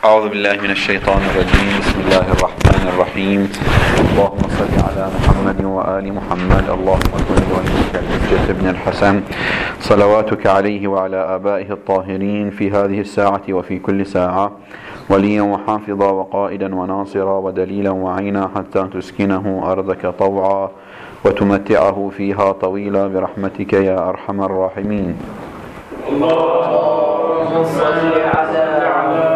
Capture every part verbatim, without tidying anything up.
أعوذ بالله من الشيطان الرجيم. بسم الله الرحمن الرحيم. اللهم صل على محمد وآل محمد. اللهم كن وليك الحجة بن الحسن صلواتك عليه وعلى آبائه الطاهرين في هذه الساعة وفي كل ساعة وليا وحافظا وقائدا وناصرا ودليلا وعينا حتى تسكنه أرضك طوعا وتمتعه فيها طويلا برحمتك يا أرحم الراحمين. اللهم صل على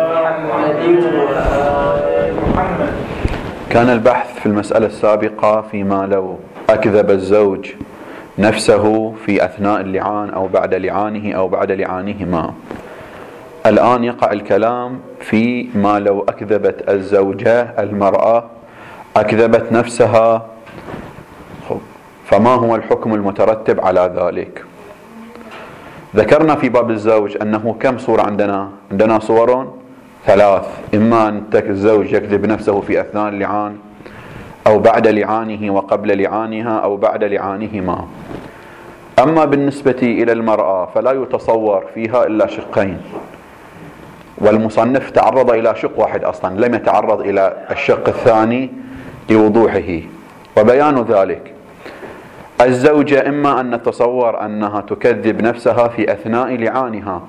محمد. كان البحث في المسألة السابقة فيما لو أكذب الزوج نفسه في أثناء اللعان أو بعد لعانه أو بعد لعانهما. الآن يقع الكلام في ما لو أكذبت الزوجة المرأة أكذبت نفسها، فما هو الحكم المترتب على ذلك؟ ذكرنا في باب الزوج أنه كم صورة عندنا؟ عندنا صور ثلاث: إما أن الزوج يكذب نفسه في أثناء اللعان أو بعد لعانه وقبل لعانها أو بعد لعانهما. أما بالنسبة إلى المرأة فلا يتصور فيها إلا شقين، والمصنف تعرض إلى شق واحد أصلا، لم يتعرض إلى الشق الثاني لوضوحه وبيان ذلك. الزوجة إما أن نتصور أنها تكذب نفسها في أثناء لعانها،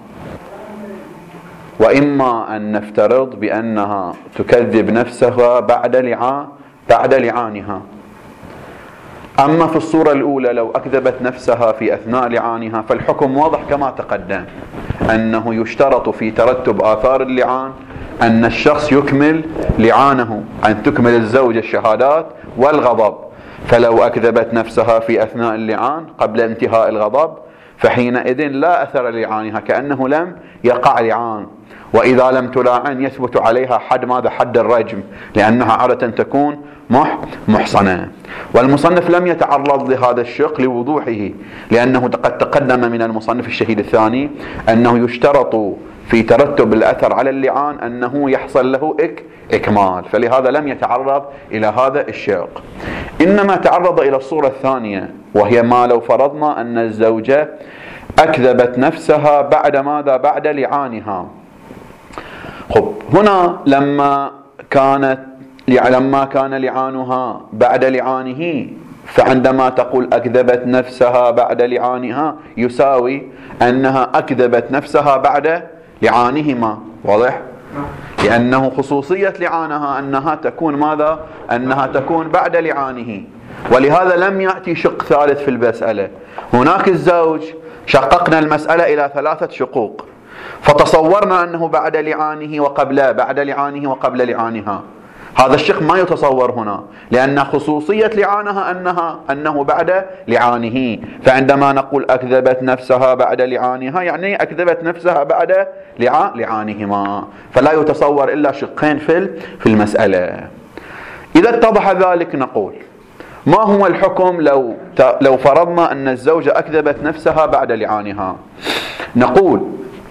وإما أن نفترض بأنها تكذب نفسها بعد لعان بعد لعانها. أما في الصورة الأولى لو أكذبت نفسها في أثناء لعانها فالحكم واضح كما تقدم، أنه يشترط في ترتب آثار اللعان أن الشخص يكمل لعانه، أن تكمل الزوجة الشهادات والغضب. فلو أكذبت نفسها في أثناء اللعان قبل انتهاء الغضب فحينئذ لا أثر لعانها، كأنه لم يقع لعان. وإذا لم تلاعن يثبت عليها حد ماذا؟ حد الرجم، لأنها عادة تكون مح محصنة. والمصنف لم يتعرض لهذا الشق لوضوحه، لأنه قد تقدم من المصنف الشهيد الثاني أنه يشترط في ترتب الأثر على اللعان أنه يحصل له إك إكمال، فلهذا لم يتعرض إلى هذا الشق، إنما تعرض إلى الصورة الثانية، وهي ما لو فرضنا أن الزوجة أكذبت نفسها بعد ماذا؟ بعد لعانها. خب هنا لما كانت لما كان لعانها بعد لعانه، فعندما تقول أكذبت نفسها بعد لعانها يساوي أنها أكذبت نفسها بعد لعانهما، واضح؟ لأنه خصوصية لعانها أنها تكون ماذا؟ أنها تكون بعد لعانه، ولهذا لم يأتي شق ثالث في المسألة. هناك الزوج شققنا المسألة إلى ثلاثة شقوق، فتصورنا أنه بعد لعانه وقبل بعد لعانه وقبل لعانها. هذا الشق ما يتصور هنا، لأن خصوصية لعانها أنها أنه بعد لعانه. فعندما نقول أكذبت نفسها بعد لعانها يعني أكذبت نفسها بعد لعانهما، فلا يتصور إلا شقين في في المسألة. إذا اتضح ذلك نقول ما هو الحكم لو لو فرضنا أن الزوجة أكذبت نفسها بعد لعانها؟ نقول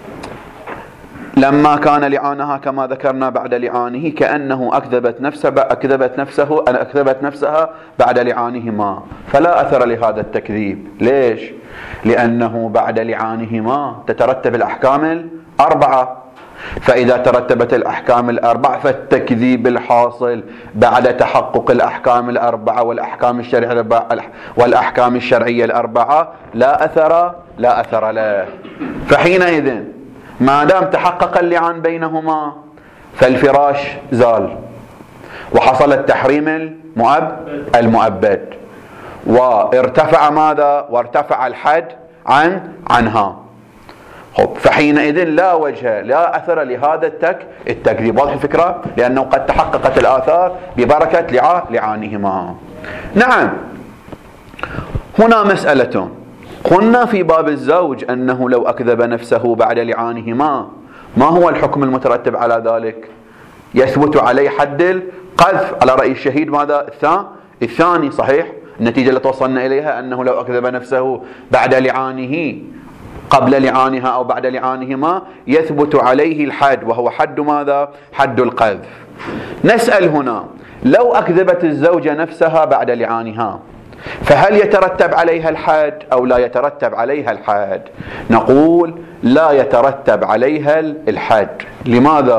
لما كان لعانها كما ذكرنا بعد لعانه كأنه أكذبت نفسه أكذبت نفسه أكذبت نفسها بعد لعانهما، فلا أثر لهذا التكذيب. ليش؟ لأنه بعد لعانهما تترتب الأحكام الأربعة، فإذا ترتبت الأحكام الأربعة فالتكذيب الحاصل بعد تحقق الأحكام الأربعة والأحكام الشرعية والأحكام الشرعية الأربعة لا أثر لا أثر له. فحينئذ ما دام تحقق اللعان بينهما فالفراش زال وحصل التحريم المؤبد وارتفع ماذا؟ وارتفع الحد عن عنها. خب فحينئذ لا وجه لا أثر لهذا التك التكذيب. واضح الفكرة؟ لأنه قد تحققت الآثار ببركة لع لعانهما. نعم، هنا مسألة. قلنا في باب الزوج أنه لو أكذب نفسه بعد لعانهما ما هو الحكم المترتب على ذلك؟ يثبت عليه حد القذف على رأي الشهيد ماذا؟ الثاني. صحيح؟ النتيجة اللي توصلنا إليها أنه لو أكذب نفسه بعد لعانه قبل لعانها أو بعد لعانهما يثبت عليه الحد، وهو حد ماذا؟ حد القذف. نسأل هنا لو أكذبت الزوجة نفسها بعد لعانها فهل يترتب عليها الحد أو لا يترتب عليها الحد؟ نقول لا يترتب عليها الحد. لماذا؟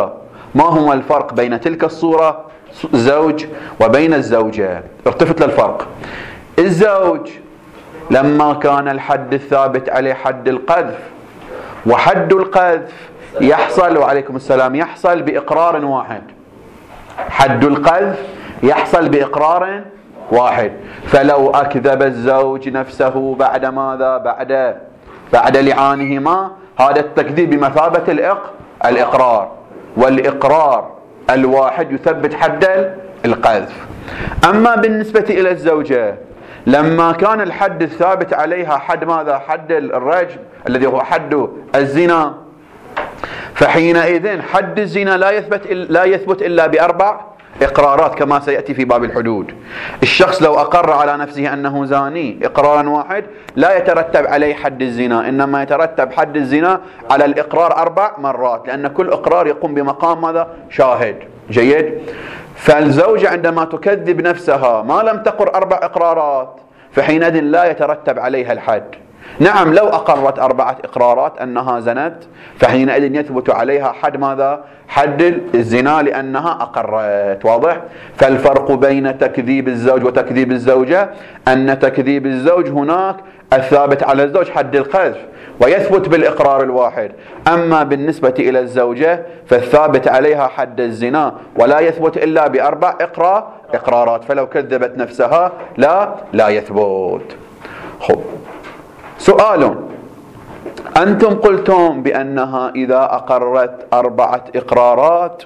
ما هو الفرق بين تلك الصورة زوج وبين الزوجة؟ التفت للفرق. الزوج لما كان الحد الثابت عليه حد القذف، وحد القذف يحصل، وعليكم السلام، يحصل بإقرار واحد. حد القذف يحصل بإقرار واحد. فلو أكذب الزوج نفسه بعد ماذا؟ بعد بعد لعانهما، هذا التكذيب بمثابة الإق... الإقرار، والإقرار الواحد يثبت حد القذف. أما بالنسبة إلى الزوجة لما كان الحد الثابت عليها حد ماذا؟ حد الرجم الذي هو حد الزنا، فحينئذ حد الزنا لا يثبت لا يثبت إلا بأربع إقرارات كما سيأتي في باب الحدود. الشخص لو أقر على نفسه أنه زاني إقرارا واحد لا يترتب عليه حد الزنا، إنما يترتب حد الزنا على الإقرار أربع مرات، لأن كل إقرار يقوم بمقام ماذا؟ شاهد. جيد. فالزوجة عندما تكذب نفسها ما لم تقر أربع إقرارات فحينئذ لا يترتب عليها الحد. نعم لو أقرت أربعة إقرارات أنها زنت فحينئذ يثبت عليها حد ماذا؟ حد الزنا لأنها أقرت. واضح؟ فالفرق بين تكذيب الزوج وتكذيب الزوجة أن تكذيب الزوج هناك الثابت على الزوج حد القذف ويثبت بالإقرار الواحد، أما بالنسبة إلى الزوجة فالثابت عليها حد الزنا ولا يثبت إلا بأربع إقرار إقرارات، فلو كذبت نفسها لا لا يثبت. خب، سؤال: أنتم قلتم بأنها إذا أقرت أربعة إقرارات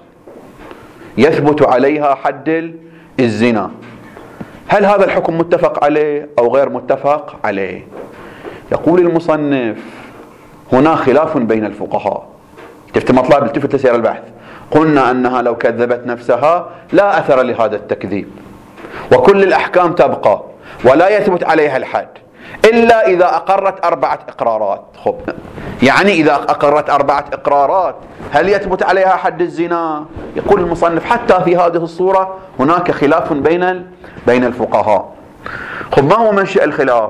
يثبت عليها حد الزنا، هل هذا الحكم متفق عليه أو غير متفق عليه؟ يقول المصنف: هنا خلاف بين الفقهاء. تفت مطلب التفت لسير البحث. قلنا أنها لو كذبت نفسها لا أثر لهذا التكذيب وكل الأحكام تبقى ولا يثبت عليها الحد إلا إذا أقرت أربعة إقرارات. خب، يعني إذا أقرت أربعة إقرارات هل يثبت عليها حد الزنا؟ يقول المصنف: حتى في هذه الصورة هناك خلاف بين بين الفقهاء. خب، ما هو منشأ الخلاف؟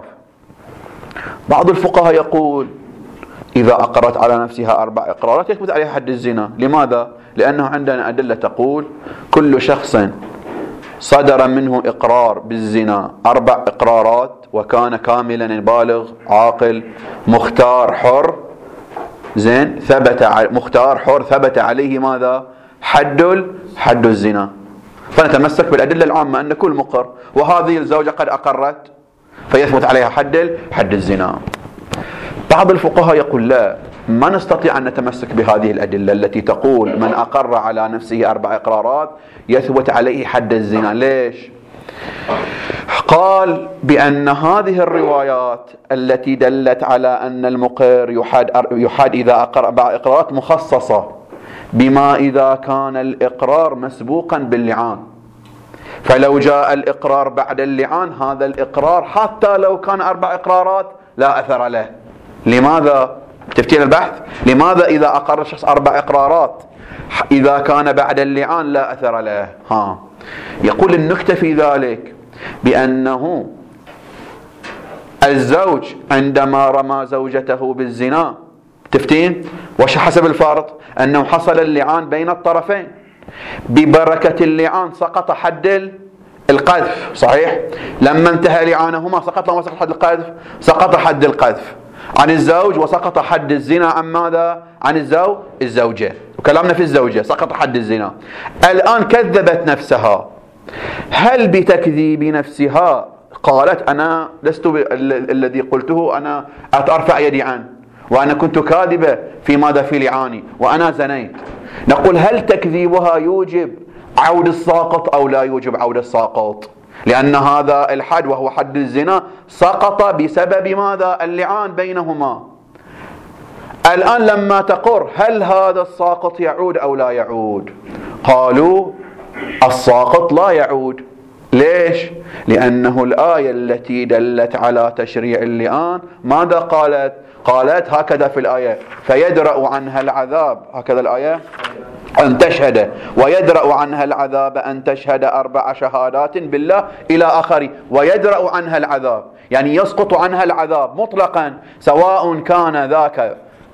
بعض الفقهاء يقول إذا أقرت على نفسها أربع إقرارات يثبت عليها حد الزنا. لماذا؟ لأنه عندنا أدلة تقول كل شخص صدر منه إقرار بالزنا أربع إقرارات وكان كاملا بالغ عاقل مختار حر، زين، ثبت مختار حر ثبت عليه ماذا؟ حد حد الزنا. فنتمسك بالأدلة العامة أن كل مقر، وهذه الزوجة قد أقرت فيثبت عليها حد حد الزنا. بعض الفقهاء يقول لا، ما نستطيع أن نتمسك بهذه الأدلة التي تقول من أقر على نفسه أربع إقرارات يثبت عليه حد الزنا. ليش؟ قال بأن هذه الروايات التي دلت على أن المقر يحاد, يحاد إذا أقر أربع إقرارات مخصصة بما إذا كان الإقرار مسبوقا باللعان، فلو جاء الإقرار بعد اللعان هذا الإقرار حتى لو كان أربع إقرارات لا أثر له. لماذا؟ تفتيل البحث. لماذا إذا أقر الشخص أربع إقرارات إذا كان بعد اللعان لا أثر له؟ ها، يقول النكتة في ذلك بأنه الزوج عندما رمى زوجته بالزنا، تفتين وش حسب الفارض أنه حصل اللعان بين الطرفين، ببركة اللعان سقط حد القذف، صحيح؟ لما انتهى لعانهما سقط لما سقط حد القذف، سقط حد القذف عن الزوج وسقط حد الزنا عن ماذا؟ عن الزوج الزوجة، وكلامنا في الزوجة سقط حد الزنا. الآن كذبت نفسها، هل بتكذيب نفسها قالت أنا لست الذي قلته، أنا أرفع يدي عنه وأنا كنت كاذبة في ماذا؟ في لعاني وأنا زنيت، نقول هل تكذيبها يوجب عود الساقط أو لا يوجب عود الساقط؟ لأن هذا الحد وهو حد الزنا سقط بسبب ماذا؟ اللعان بينهما. الآن لما تقر هل هذا الساقط يعود أو لا يعود؟ قالوا الساقط لا يعود. ليش؟ لأنه الآية التي دلت على تشريع اللعان ماذا قالت؟ قالت هكذا في الآية: فيدرأ عنها العذاب، هكذا الآية، أن تشهد ويدرأ عنها العذاب أن تشهد أربع شهادات بالله إلى آخره. ويدرأ عنها العذاب يعني يسقط عنها العذاب مطلقا، سواء كان ذاك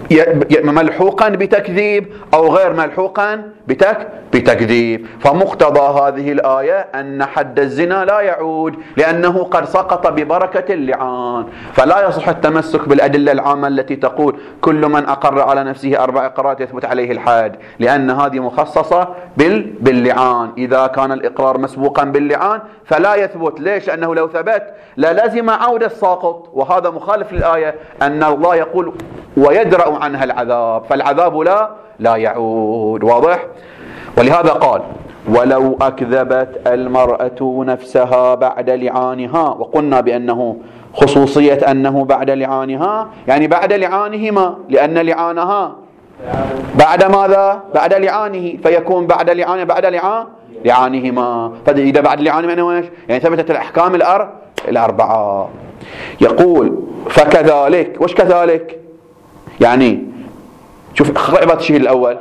ملحوقا بتكذيب أو غير ملحوقا بتك بتكذيب. فمقتضى هذه الآية أن حد الزنا لا يعود لأنه قد سقط ببركة اللعان. فلا يصح التمسك بالأدلة العامة التي تقول كل من أقر على نفسه أربع إقرارات يثبت عليه الحد، لأن هذه مخصصة بال باللعان. إذا كان الإقرار مسبوقا باللعان فلا يثبت. ليش؟ لأنه لو ثبت للزم عودة الساقط، وهذا مخالف للآية أن الله يقول ويدرأ عنها العذاب، فالعذاب لا لا يعود. واضح؟ ولهذا قال ولو أكذبت المرأة نفسها بعد لعانها، وقلنا بأنه خصوصية أنه بعد لعانها يعني بعد لعانهما، لأن لعانها بعد ماذا؟ بعد لعانه، فيكون بعد لعانه بعد لعان لعانهما. فإذا بعد لعانهما يعني ايش؟ يعني ثبتت الأحكام الأر الأربعة. يقول فكذلك. وش كذلك؟ يعني شوف اقرأ عبارة الشيء الأول.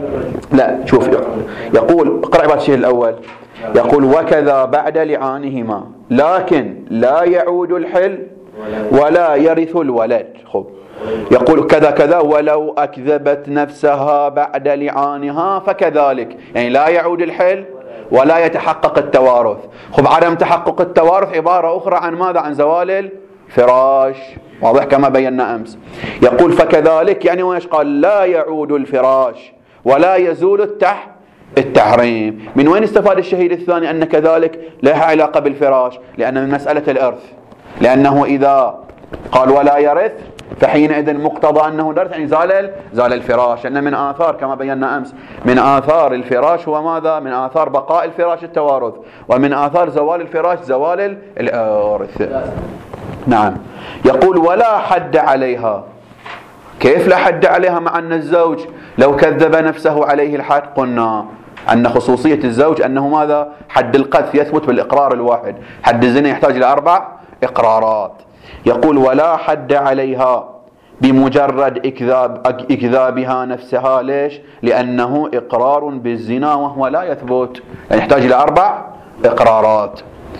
لا شوف يقول اقرأ عبارة الشيء الأول. يقول وكذا بعد لعانهما لكن لا يعود الحل ولا يرث الولد. خب يقول كذا كذا ولو أكذبت نفسها بعد لعانها فكذلك، يعني لا يعود الحل ولا يتحقق التوارث. خب عدم تحقق التوارث عبارة أخرى عن ماذا؟ عن زوال الفراش. واضح كما بينا أمس. يقول فكذلك يعني ويش؟ قال لا يعود الفراش ولا يزول التح التحريم. من وين استفاد الشهيد الثاني أن كذلك لها علاقة بالفراش؟ لأن من مسألة الإرث، لأنه إذا قال ولا يرث فحينئذ مقتضى أنه درث يعني زال زال الفراش. لأن من آثار كما بينا أمس من آثار الفراش هو ماذا؟ من آثار بقاء الفراش التوارث، ومن آثار زوال الفراش زوال الإرث. نعم. يقول ولا حد عليها. كيف لا حد عليها مع أن الزوج لو كذب نفسه عليه الحد؟ قلنا أن خصوصية الزوج أنه ماذا؟ حد القذف يثبت بالإقرار الواحد، حد الزنا يحتاج إلى أربع إقرارات. يقول ولا حد عليها بمجرد إكذاب إكذابها نفسها. ليش؟ لأنه إقرار بالزنا وهو لا يثبت، يعني يحتاج إلى أربع إقرارات.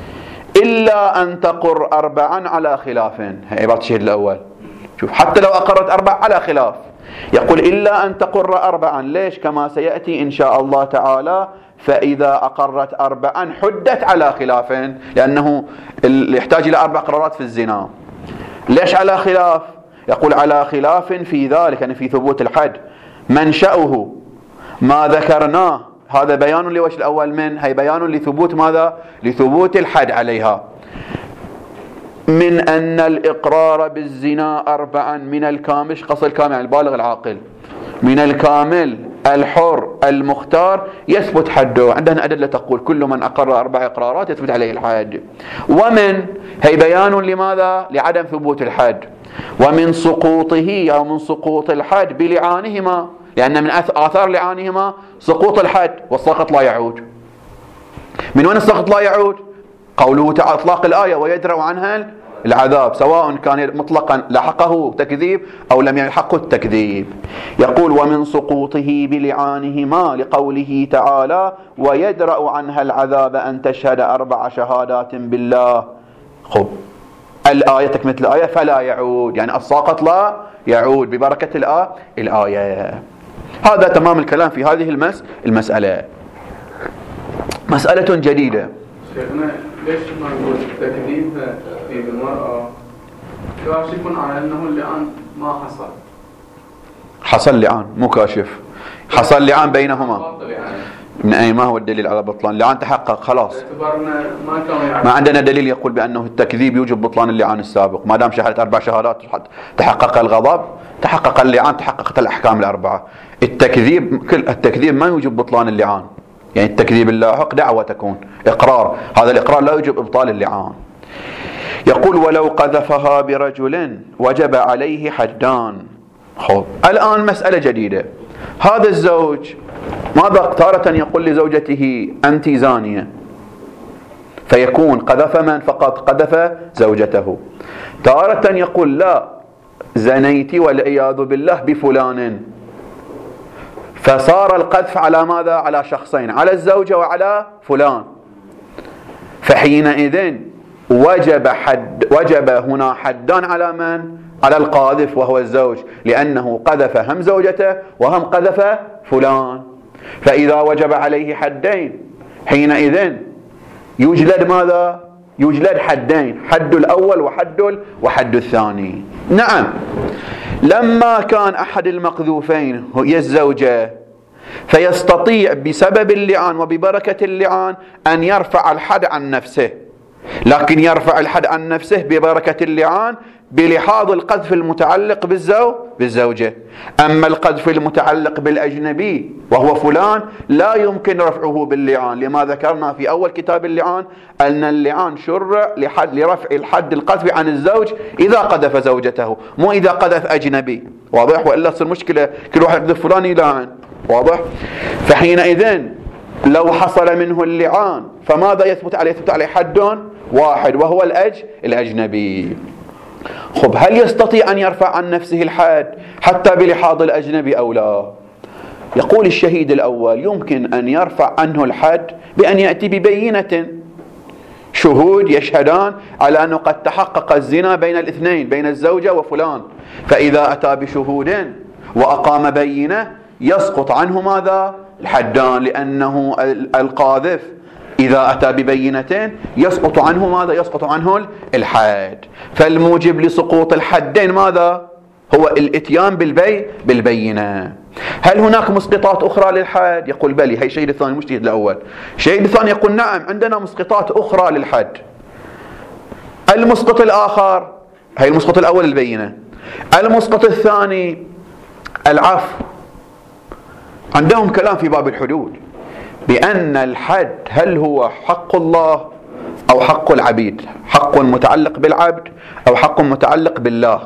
إلا أن تقر أربعا على خلاف. هي عبارة الشهيد الأول. شوف حتى لو أقرت أربع على خلاف. يقول إلا أن تقر أربعا. ليش؟ كما سيأتي إن شاء الله تعالى. فإذا أقرت أربعا حدت على خلاف، لأنه يحتاج إلى أربع قرارات في الزنا. ليش على خلاف؟ يقول على خلاف في ذلك يعني في ثبوت الحد منشأه ما ذكرناه. هذا بيان لوجه الأول من هي بيان لثبوت ماذا؟ لثبوت الحد عليها. من أن الإقرار بالزنا أربعا من الكامل، قصد الكامل يعني البالغ العاقل، من الكامل الحر المختار يثبت حده. عندنا أدلة تقول كل من أقر أربع إقرارات يثبت عليه الحد. ومن هي بيان لماذا؟ لعدم ثبوت الحد. ومن سقوطه أو من سقوط الحد بلعانهما، لأن من آثار لعانهما سقوط الحد، والسقط لا يعود. من وين السقط لا يعود؟ قوله تعالى إطلاق الآية ويدرأ عنها العذاب، سواء كان مطلقا لحقه تكذيب أو لم يلحقه التكذيب. يقول ومن سقوطه بلعانهما لقوله تعالى ويدرأ عنها العذاب أن تشهد أربع شهادات بالله. خب الآية تكملة الآية فلا يعود، يعني الساقط لا يعود ببركة الآية الآية. هذا تمام الكلام في هذه المس المسألة. مسألة جديدة. شيخنا ليش ما نقول تكذيب في المرأة كاشف على أنه اللعان ما حصل؟ حصل لعان مو كاشف، حصل لعان بينهما. من أي ما هو الدليل على بطلان اللعان؟ تحقق خلاص. ما, ما عندنا دليل يقول بأنه التكذيب يوجب بطلان اللعان السابق. ما دام شهدت أربع شهادات تحقق الغضب، تحقق اللعان، تحققت الأحكام الأربعة. التكذيب كل التكذيب ما يوجب بطلان اللعان، يعني التكذيب اللاحق دعوة تكون إقرار، هذا الإقرار لا يوجب إبطال اللعان. يقول ولو قذفها برجل وجب عليه حدان. خب الآن مسألة جديدة. هذا الزوج ماذا؟ تارة يقول لزوجته أنت زانية، فيكون قذف من؟ فقط قذف زوجته. تارة يقول لا زنيت والعياذ بالله بفلان، فصار القذف على ماذا؟ على شخصين، على الزوجة وعلى فلان. فحينئذ وجب حد، وجب هنا حدان على من؟ على القاذف وهو الزوج، لأنه قذف هم زوجته وهم قذف فلان. فإذا وجب عليه حدين حينئذ يجلد ماذا؟ يجلد حدين، حد الأول وحد وحد الثاني. نعم، لما كان أحد المقذوفين هي الزوجة فيستطيع بسبب اللعان وببركة اللعان أن يرفع الحد عن نفسه، لكن يرفع الحد عن نفسه ببركة اللعان بلحاظ القذف المتعلق بالزوج بالزوجة. أما القذف المتعلق بالأجنبي وهو فلان لا يمكن رفعه باللعان، لما ذكرنا في أول كتاب اللعان أن اللعان شرع لحد لرفع الحد القذف عن الزوج إذا قذف زوجته، مو إذا قذف أجنبي. واضح؟ وإلا تصير مشكلة، كل واحد يقذف فلان يلعن. واضح؟ فحينئذ لو حصل منه اللعان فماذا يثبت عليه؟ يثبت عليه حد واحد وهو الأج الأجنبي. خب، هل يستطيع أن يرفع عن نفسه الحد حتى بلحاظ الأجنبي أو لا؟ يقول الشهيد الأول يمكن أن يرفع عنه الحد بأن يأتي ببينة، شهود يشهدان على أنه قد تحقق الزنا بين الاثنين، بين الزوجة وفلان، فإذا أتى بشهود وأقام بينة يسقط عنه ماذا؟ الحدان، لأنه القاذف إذا أتى ببينتين يسقط عنه ماذا؟ يسقط عنه الحد. فالموجب لسقوط الحدين ماذا؟ هو الاتيان بالبي بالبينة. هل هناك مسقطات أخرى للحد؟ يقول بلي. هي الشهيد الثاني، المجتهد الأول. الشهيد الثاني يقول نعم، عندنا مسقطات أخرى للحد. المسقط الآخر، هي المسقط الأول البينة، المسقط الثاني العفو. عندهم كلام في باب الحدود بأن الحد هل هو حق الله أو حق العبيد، حق متعلق بالعبد أو حق متعلق بالله.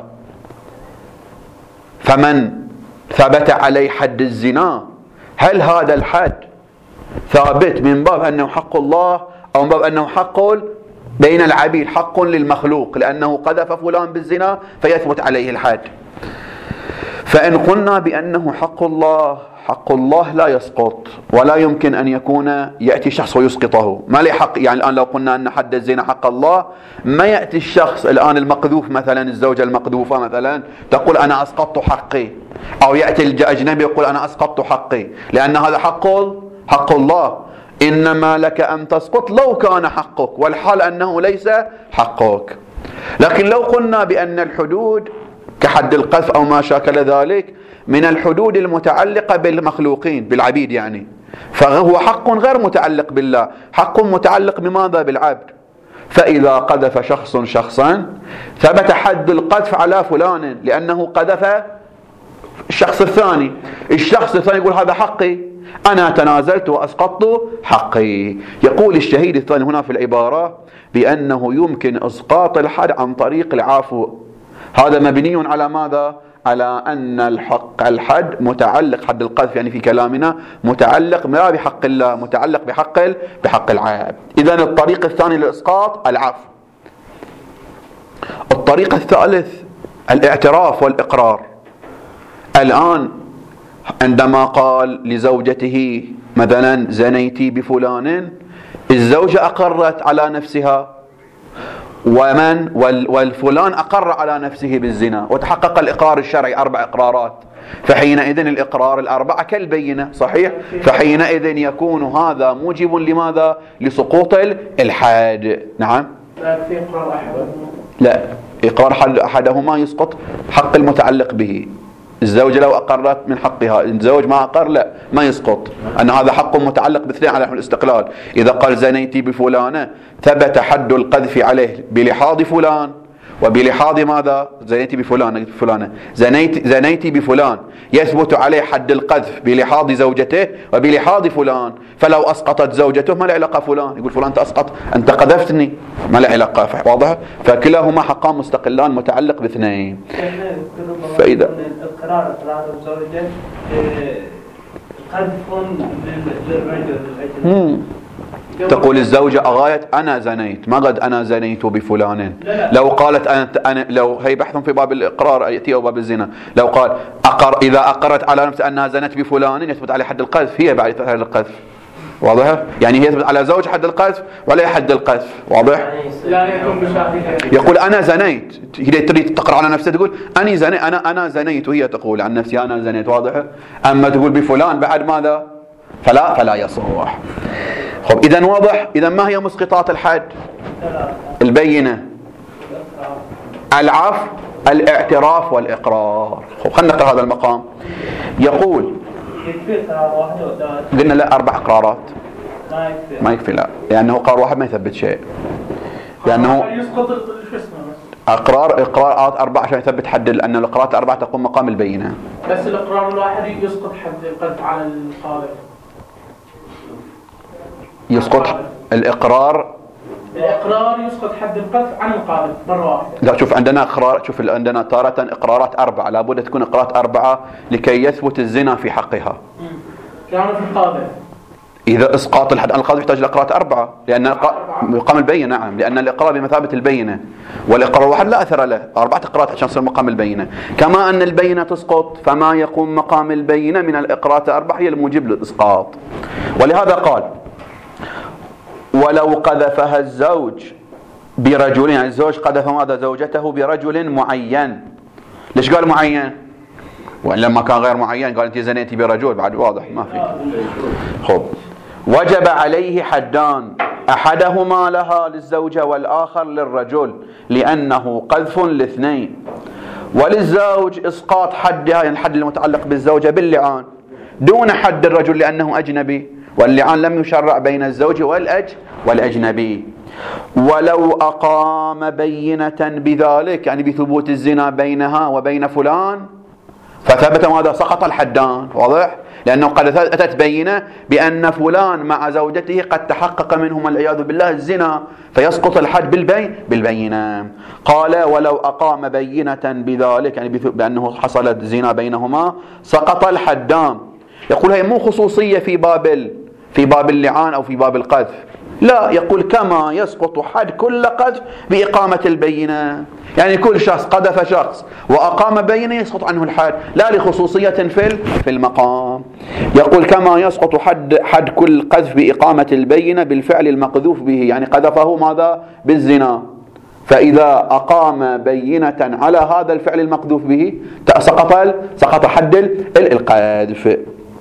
فمن ثبت عليه حد الزنا هل هذا الحد ثابت من باب أنه حق الله أو من باب أنه حق بين العبيد، حق للمخلوق لأنه قذف فلان بالزنا فيثبت عليه الحد؟ فإن قلنا بأنه حق الله، حق الله لا يسقط ولا يمكن أن يكون يأتي شخص ويسقطه. ما لي حق، يعني الآن لو قلنا أن حد الزنا حق الله، ما يأتي الشخص الآن المقذوف مثلا، الزوجة المقذوفة مثلا تقول أنا أسقطت حقي، أو يأتي الأجنبي يقول أنا أسقطت حقي، لأن هذا حق حق الله. إنما لك أن تسقط لو كان حقك، والحال أنه ليس حقك. لكن لو قلنا بأن الحدود كحد القذف أو ما شاكل ذلك من الحدود المتعلقة بالمخلوقين، بالعبيد يعني، فهو حق غير متعلق بالله، حق متعلق بماذا؟ بالعبد. فإذا قذف شخص شخصا ثبت حد القذف على فلان لأنه قذف الشخص الثاني، الشخص الثاني يقول هذا حقي، أنا تنازلت وأسقطت حقي. يقول الشهيد الثاني هنا في العبارة بأنه يمكن إسقاط الحد عن طريق العفو. هذا مبني على ماذا؟ على أن الحق الحد متعلق، حد القذف يعني في كلامنا متعلق لا بحق الله، متعلق بحق بحق العبد. إذن الطريق الثاني للإسقاط العفو. الطريق الثالث الاعتراف والإقرار. الآن عندما قال لزوجته مثلا زنيتي بفلان، الزوجة أقرت على نفسها، ومن والفلان أقر على نفسه بالزنا، وتحقق الإقرار الشرعي أربع إقرارات، فحينئذ الإقرار الأربعة كالبينة، صحيح؟ فحينئذ يكون هذا موجب لماذا؟ لسقوط الحد. نعم؟ في إقرار أحد؟ لا، إقرار أحدهما يسقط حق المتعلق به. الزوجة لو أقرت من حقها، الزوج ما أقر لا ما يسقط، أن هذا حق متعلق باثنين على الاستقلال. إذا قال زنيتي بفلانة ثبت حد القذف عليه بلحاظ فلان وبلحاظ ماذا؟ زنيتي بفلانة فلانة زنيت زنيتي بفلان يثبت عليه حد القذف بلحاظ زوجته وبلحاظ فلان، فلو أسقطت زوجته ما له علاقة فلان، يقول فلان أنت أسقط، أنت قذفتني، ما له علاقة. واضح؟ فكلاهما حقان مستقلان متعلق باثنين. فإذا القرار إقرار الزوجة قذف للرجل، تقول الزوجة أغاية أنا زنيت، ما قد أنا زنيت بفلان. لو قالت أنا, أنا لو هي بحث في باب الإقرار يأتي أو باب الزنا، لو قال أقر إذا أقرت على نفسها أنها زنت بفلان يثبت عليه حد القذف، هي بعد حد القذف. واضح؟ يعني هي يثبت على زوج حد القذف وعليه حد القذف. واضح؟ لا يكون بشاهدها. يقول أنا زنيت، هي تريد تقرأ على نفسها تقول أني زنيت، أنا أنا زنيت، وهي تقول عن نفسي أنا زنيت. واضح؟ أما تقول بفلان بعد ماذا؟ فلا فلا يصح. خب إذا واضح؟ إذا ما هي مسقطات الحد؟ البينة، العفو، الاعتراف والإقرار. خب خلينا نقرأ هذا المقام. يقول قلنا لا أربع إقرارات ما يكفي ما يكفي، لا، لأنه قرار واحد ما يثبت شيء، لأنه يسقط شو اسمه أقرار إقرارات أربعة عشان يثبت حد، لأن الإقرارات الأربعة تقوم مقام البينة. بس الإقرار الواحد يسقط حد القذف على القاذف. يسقط الإقرار، الإقرار يسقط حد القذف عن القاذف مرة واحدة. لا شوف عندنا إقرار، شوف عندنا تارة إقرارات أربعة، لابد تكون إقرارات أربعة لكي يثبت الزنا في حقها. كانوا في القاذف. إذا إسقاط الحد عن القاذف يحتاج لإقرارات أربعة، لأن مقام البينة. نعم، لأن الإقرار بمثابة البينة، والإقرار واحد لا أثر له، أربعة إقرارات عشان يصير مقام البينة. كما أن البينة تسقط، فما يقوم مقام البينة من الإقرارات الأربعة هي الموجب للإسقاط. ولهذا قال: ولو قذفها الزوج برجل، يعني الزوج قذف ماذا؟ زوجته برجل معين. ليش قال معين؟ ولما كان غير معين قال أنت زنيتي برجل، بعد واضح ما في. خب وجب عليه حدان، أحدهما لها للزوجة والآخر للرجل، لأنه قذف الاثنين. وللزوج إسقاط حدها، يعني الحد المتعلق بالزوجة باللعان، دون حد الرجل لأنه أجنبي، واللعان لم يشرع بين الزوج والأج والأجنبي. ولو أقام بينة بذلك، يعني بثبوت الزنا بينها وبين فلان، فثبت ماذا؟ سقط الحدان. واضح؟ لأنه قد أتت بينة بأن فلان مع زوجته قد تحقق منهما العياذ بالله الزنا، فيسقط الحد بالبين بالبينة. قال: ولو أقام بينة بذلك، يعني بأنه حصلت زنا بينهما، سقط الحدان. يقول هي مو خصوصية في باب في باب اللعان أو في باب القذف، لا، يقول كما يسقط حد كل قذف بإقامة البينة، يعني كل شخص قذف شخص وأقام بينة يسقط عنه الحد، لا لخصوصية في في المقام. يقول كما يسقط حد حد كل قذف بإقامة البينة بالفعل المقذوف به، يعني قذفه ماذا؟ بالزنا، فإذا أقام بينة على هذا الفعل المقذوف به سقط سقط حد القذف.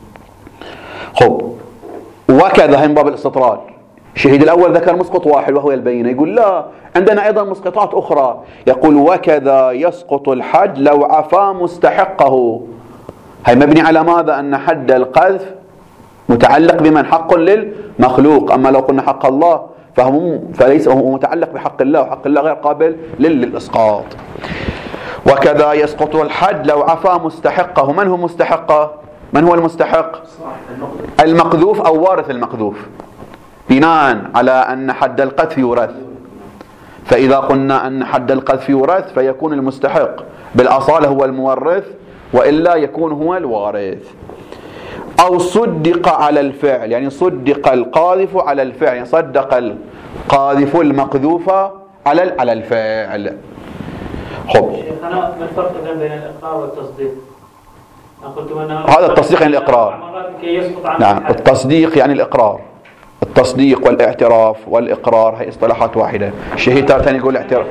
خب وكذا هم باب الاستطراد. الشهيد الأول ذكر مسقط واحد وهو البينة، يقول لا، عندنا أيضا مسقطات أخرى. يقول: وكذا يسقط الحد لو عفا مستحقه. هي مبني على ماذا؟ أن حد القذف متعلق بمن حق للمخلوق، أما لو قلنا حق الله فهو فليس هو متعلق بحق الله، وحق الله غير قابل للإسقاط. وكذا يسقط الحد لو عفا مستحقه. من هو مستحقه؟ من هو المستحق؟ المقذوف أو وارث المقذوف، بناء على أن حد القذف يورث. فإذا قلنا أن حد القذف يورث فيكون المستحق بالأصالة هو المورث، وإلا يكون هو الوارث. أو صدق على الفعل، يعني صدق القاذف على الفعل، يعني صدق القاذف المقذوف على على الفعل. خب شيخنا ما الفرق بين الإقرار والتصديق؟ هذا التصديق يعني الإقرار. نعم، التصديق يعني الإقرار. التصديق والاعتراف والإقرار هي اصطلاحات واحدة. الشهيد تارة يقول اعتراف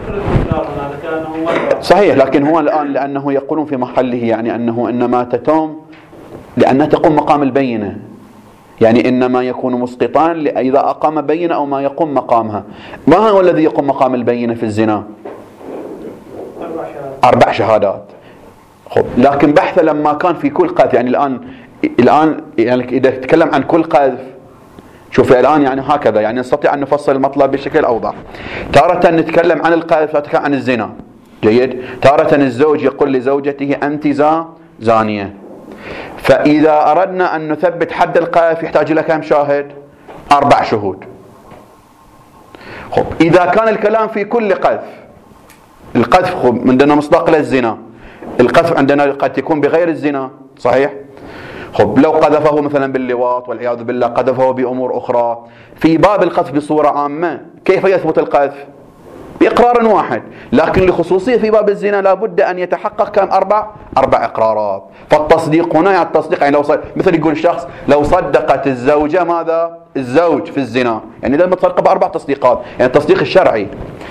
صحيح، لكن هو الآن لأنه يقولون في محله، يعني أنه إنما تتم لأنها تقوم مقام البينة، يعني إنما يكون مسقطان إذا أقام بينة أو ما يقوم مقامها. ما هو الذي يقوم مقام البينة في الزنا؟ أربع شهادات. خب لكن بحث لما كان في كل قذف، يعني الآن الآن يعني إذا تتكلم عن كل قذف، شوف الآن يعني هكذا، يعني نستطيع أن نفصل المطلب بشكل أوضح. تارة نتكلم عن القذف، نتكلم عن الزنا، جيد. تارة الزوج يقول لزوجته أنت زانية، فإذا أردنا أن نثبت حد القذف يحتاج إلى كم شاهد؟ أربع شهود. خب إذا كان الكلام في كل قذف، القذف خب عندنا مصداق للزنا، القذف عندنا قد يكون بغير الزنا، صحيح؟ خب لو قذفه مثلا باللواط والعياذ بالله، قذفه بأمور أخرى، في باب القذف بصورة عامة كيف يثبت القذف؟ بإقرار واحد، لكن لخصوصية في باب الزنا لابد أن يتحقق كم؟ أربع أربع إقرارات. فالتصديق هنا يعني التصديق يعني لو صد... مثل يقول الشخص لو صدقت الزوجة ماذا؟ الزوج في الزنا، يعني لازم تصدق بأربع تصديقات، يعني التصديق الشرعي.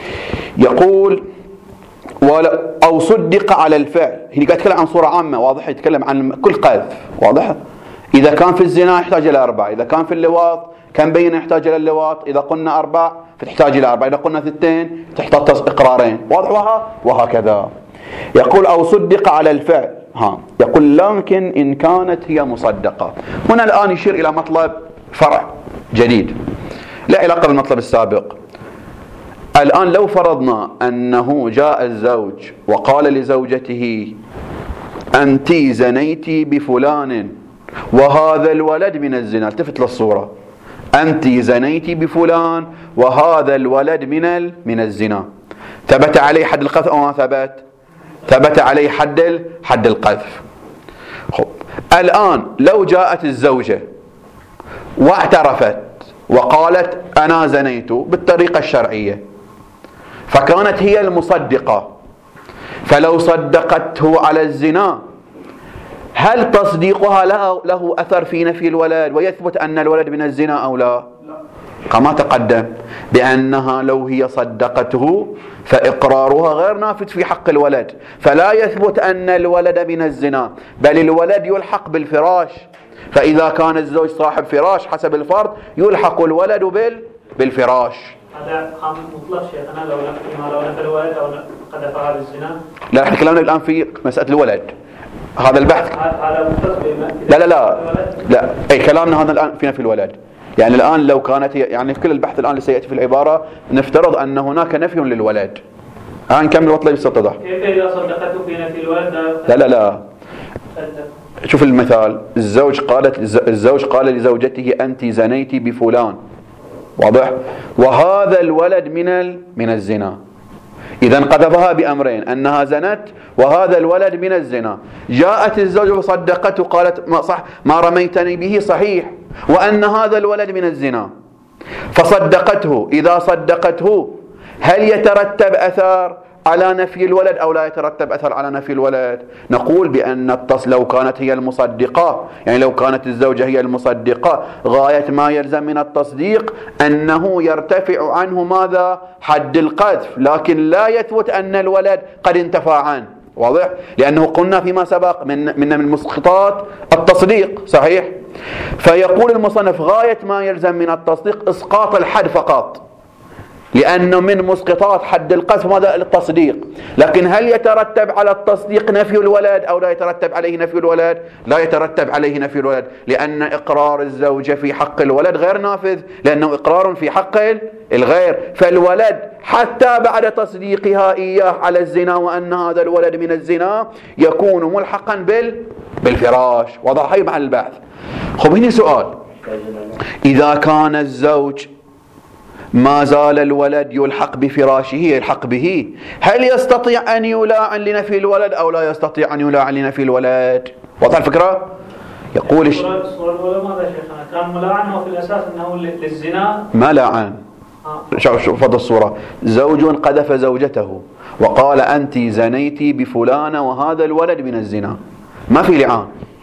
يقول ولا أو صدق على الفعل، هنا قاعد يتكلم عن صورة عامة واضح، يتكلم عن كل قذف واضح. إذا كان في الزنا يحتاج إلى أربعة، إذا كان في اللواط كان بين يحتاج إلى اللواط، إذا قلنا أربع فتحتاج إلى أربعة، إذا قلنا اثنتين تحتاج إقرارين، واضح وها وهكذا. يقول أو صدق على الفعل، ها يقول لكن إن كانت هي مصدقة. هنا الآن يشير إلى مطلب فرع جديد لا علاقة بالمطلب السابق. الآن لو فرضنا أنه جاء الزوج وقال لزوجته أنت زنيتي بفلان وهذا الولد من الزنا، التفت للصورة، أنت زنيتي بفلان وهذا الولد من من الزنا، ثبت عليه حد القذف أو ما ثبت؟ ثبت عليه حد حد القذف. خب الآن لو جاءت الزوجة واعترفت وقالت أنا زنيت بالطريقة الشرعية، فكانت هي المصدقة، فلو صدقته على الزنا هل تصديقها له, له أثر في نفي الولد ويثبت أن الولد من الزنا أو لا؟ كما تقدم بأنها لو هي صدقته فإقرارها غير نافذ في حق الولد، فلا يثبت أن الولد من الزنا، بل الولد يلحق بالفراش. فإذا كان الزوج صاحب فراش حسب الفرض يلحق الولد بال بالفراش. هذا مطلق شيخنا، لو لو نفى الولد أو قذفها بالزنا. لا احنا كلامنا الآن في مسألة الولد، هذا البحث. هذا مختص لا لا لا لا اي كلامنا هذا الآن فينا في الولد. يعني الآن لو كانت يعني في كل البحث الآن اللي سيأتي في العبارة نفترض أن هناك نفي للولد. الآن نكمل وطلب يستتضح. كيف إذا صدقته في نفي الولد؟ لا لا لا شوف المثال، الزوج قالت الزوج قال لزوجته أنت زنيتي بفلان، واضح، وهذا الولد من من الزنا. إذا قذفها بأمرين، أنها زنت وهذا الولد من الزنا. جاءت الزوجة وصدقته قالت ما صح ما رميتني به صحيح وأن هذا الولد من الزنا، فصدقته. إذا صدقته هل يترتب أثر على نفي الولد أو لا يترتب أثر على نفي الولد؟ نقول بأن التص لو كانت هي المصدقة، يعني لو كانت الزوجة هي المصدقة، غاية ما يلزم من التصديق أنه يرتفع عنه ماذا؟ حد القذف، لكن لا يثبت أن الولد قد انتفى عنه، واضح؟ لأنه قلنا فيما سبق من من من مسقطات التصديق، صحيح؟ فيقول المصنف غاية ما يلزم من التصديق إسقاط الحد فقط، لأنه من مسقطات حد القذف ماذا؟ التصديق. لكن هل يترتب على التصديق نفي الولد أو لا يترتب عليه نفي الولد؟ لا يترتب عليه نفي الولد، لأن إقرار الزوجة في حق الولد غير نافذ، لأنه إقرار في حق الغير. فالولد حتى بعد تصديقها إياه على الزنا وأن هذا الولد من الزنا يكون ملحقا بال بالفراش. وضع هاي محل البحث. خب هنا سؤال، إذا كان الزوج ما زال الولد يلحق بفراشه يلحق به، هل يستطيع أن يلاعن لنفي الولد أو لا يستطيع أن يلاعن لنفي الولد؟ واضح الفكرة؟ يقول الصورة الأولى ماذا شيخنا؟ كان ملاعن وفي الأساس أنه للزنا ما لاعن. شوف شوف فضل الصورة، زوج قذف زوجته وقال أنت زنيتي بفلانة وهذا الولد من الزنا، ما في لعان.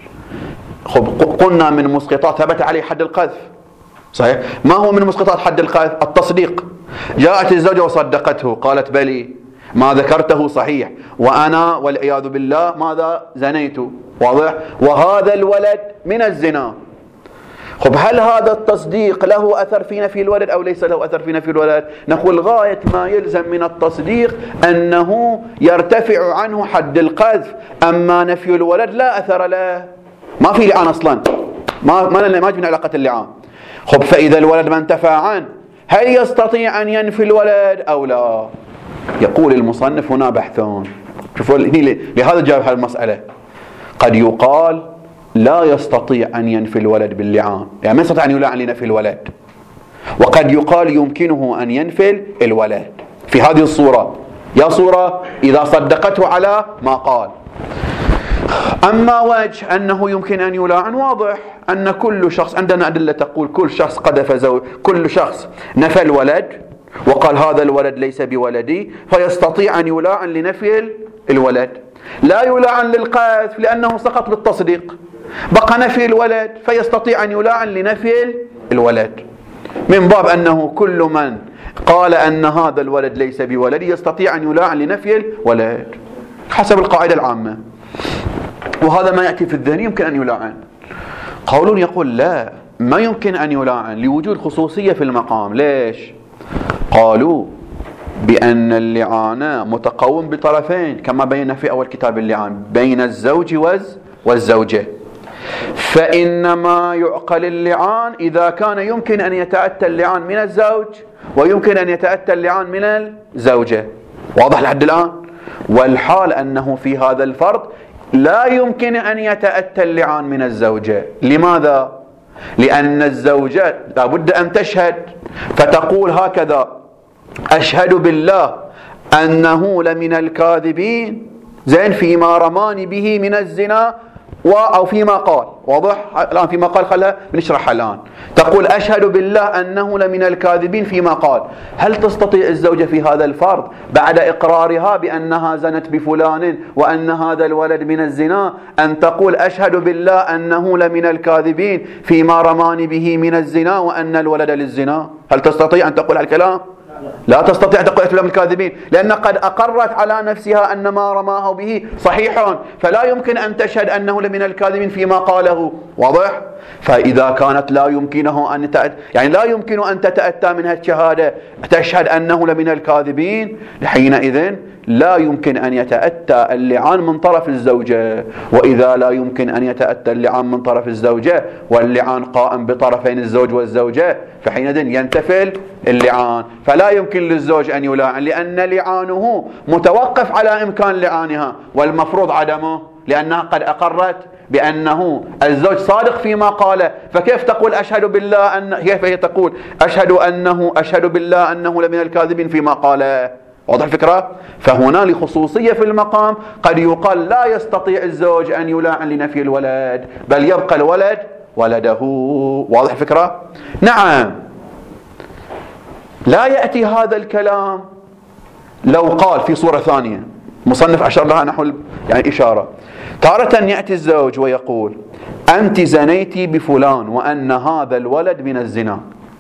خب قلنا من مسقطات ثبت عليه حد القذف، صحيح؟ ما هو من مسقطات حد القذف؟ التصديق. جاءت الزوجة وصدقته قالت بلي ما ذكرته صحيح وأنا والعياذ بالله ماذا؟ زنيت، واضح؟ وهذا الولد من الزنا. خب هل هذا التصديق له أثر في نفي الولد أو ليس له أثر في نفي الولد؟ نقول غاية ما يلزم من التصديق أنه يرتفع عنه حد القذف، أما نفي الولد لا أثر له، ما في لعان أصلا، ما ما ما من علاقة اللعان. خب فإذا الولد ما انتفى عنه هل يستطيع أن ينفي الولد أو لا؟ يقول المصنف هنا بحثون. شوفوا لهذا جاب هذه المسألة. قد يقال لا يستطيع أن ينفي الولد باللعان، يعني ما يستطيع أن يلعن لنفي الولد، وقد يقال يمكنه أن ينفي الولد في هذه الصورة، يا صورة إذا صدقته على ما قال. أما وجه أنه يمكن أن يلاعن واضح، أن كل شخص عندنا أدلة تقول كل شخص قذف زوج، كل شخص نفى الولد وقال هذا الولد ليس بولدي، فيستطيع أن يلاعن لنفي الولد. لا يلاعن للقذف لأنه سقط بالتصديق، بقى نفي الولد، فيستطيع أن يلاعن لنفي الولد، من باب أنه كل من قال أن هذا الولد ليس بولدي يستطيع أن يلاعن لنفي الولد حسب القاعدة العامة. وهذا ما يأتي في الذهن يمكن أن يلاعن. قولون يقول لا، ما يمكن أن يلاعن لوجود خصوصية في المقام. ليش؟ قالوا بأن اللعان متقوم بطرفين كما بينا في أول كتاب اللعان، بين الزوج والزوجة، فإنما يعقل اللعان إذا كان يمكن أن يتأتى اللعان من الزوج ويمكن أن يتأتى اللعان من الزوجة. واضح لحد الآن؟ والحال أنه في هذا الفرض لا يمكن أن يتأتى اللعان من الزوجة. لماذا؟ لأن الزوجة لابد أن تشهد، فتقول هكذا: أشهد بالله أنه لمن الكاذبين زين فيما رماني به من الزنا أو فيما قال. واضح؟ الآن فيما قال خلها بنشرحها الآن. تقول أشهد بالله أنه لمن الكاذبين فيما قال. هل تستطيع الزوجة في هذا الفرض بعد إقرارها بأنها زنت بفلان وأن هذا الولد من الزنا أن تقول أشهد بالله أنه لمن الكاذبين فيما رماني به من الزنا وأن الولد للزنا؟ هل تستطيع أن تقول هالكلام؟ لا تستطيع أن تقول أتلام الكاذبين، لأن قد أقرت على نفسها أن ما رماه به صحيح، فلا يمكن أن تشهد أنه لمن الكاذبين فيما قاله. واضح؟ فإذا كانت لا يمكنه أن تأت... يعني لا يمكن أن تتأتى منها الشهادة تشهد أنه لمن الكاذبين، حينئذ لا يمكن أن يتأتى اللعان من طرف الزوجة. وإذا لا يمكن أن يتأتى اللعان من طرف الزوجة واللعان قائم بطرفين الزوج والزوجة، فحينئذ ينتفي اللعان، فلا يمكن للزوج أن يلاعن لأن لعانه متوقف على إمكان لعانها، والمفروض عدمه لأنها قد أقرت بأنه الزوج صادق فيما قال. فكيف تقول أشهد بالله أن كيف هي تقول أشهد أنه أشهد بالله أنه لمن الكاذبين فيما قال؟ واضح الفكرة؟ فهنا لخصوصية في المقام قد يقال لا يستطيع الزوج أن يلاعن لنفي الولد، بل يبقى الولد ولده. واضح الفكرة؟ نعم. لا يأتي هذا الكلام لو قال في صورة ثانية، مصنف أشار لها نحو يعني إشارة. تارة يأتي الزوج ويقول أنت زنيتي بفلان وأن هذا الولد من الزنا.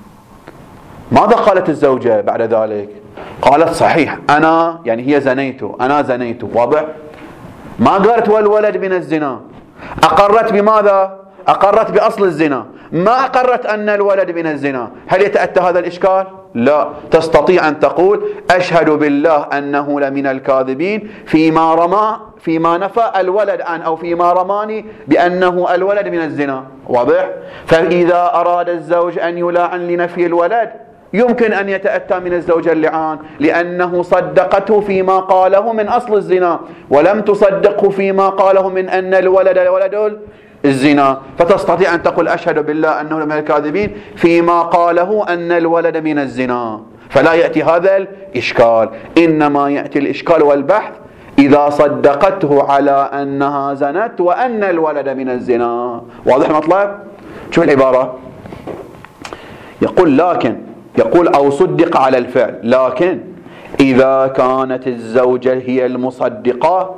ماذا قالت الزوجة بعد ذلك؟ قالت صحيح أنا يعني هي زنيته، أنا زنيته. واضح؟ ما قالت والولد من الزنا، أقرت بماذا؟ أقرت بأصل الزنا، ما أقرت أن الولد من الزنا. هل يتأتى هذا الإشكال؟ لا. تستطيع أن تقول أشهد بالله أنه لمن الكاذبين فيما رمى فيما نفى الولد عن أو فيما رماني بأنه الولد من الزنا. واضح؟ فإذا أراد الزوج أن يلاعن لنفي الولد يمكن أن يتأتى من الزوجة اللعان، لأنه صدقته فيما قاله من أصل الزنا ولم تصدقه فيما قاله من أن الولد ولد الزنا، فتستطيع أن تقول أشهد بالله أنه من الكاذبين فيما قاله أن الولد من الزنا. فلا يأتي هذا الإشكال، إنما يأتي الإشكال والبحث إذا صدقته على أنها زنت وأن الولد من الزنا. واضح المطلب؟ شوف العبارة، يقول لكن يقول أو صدق على الفعل، لكن إذا كانت الزوجة هي المصدقة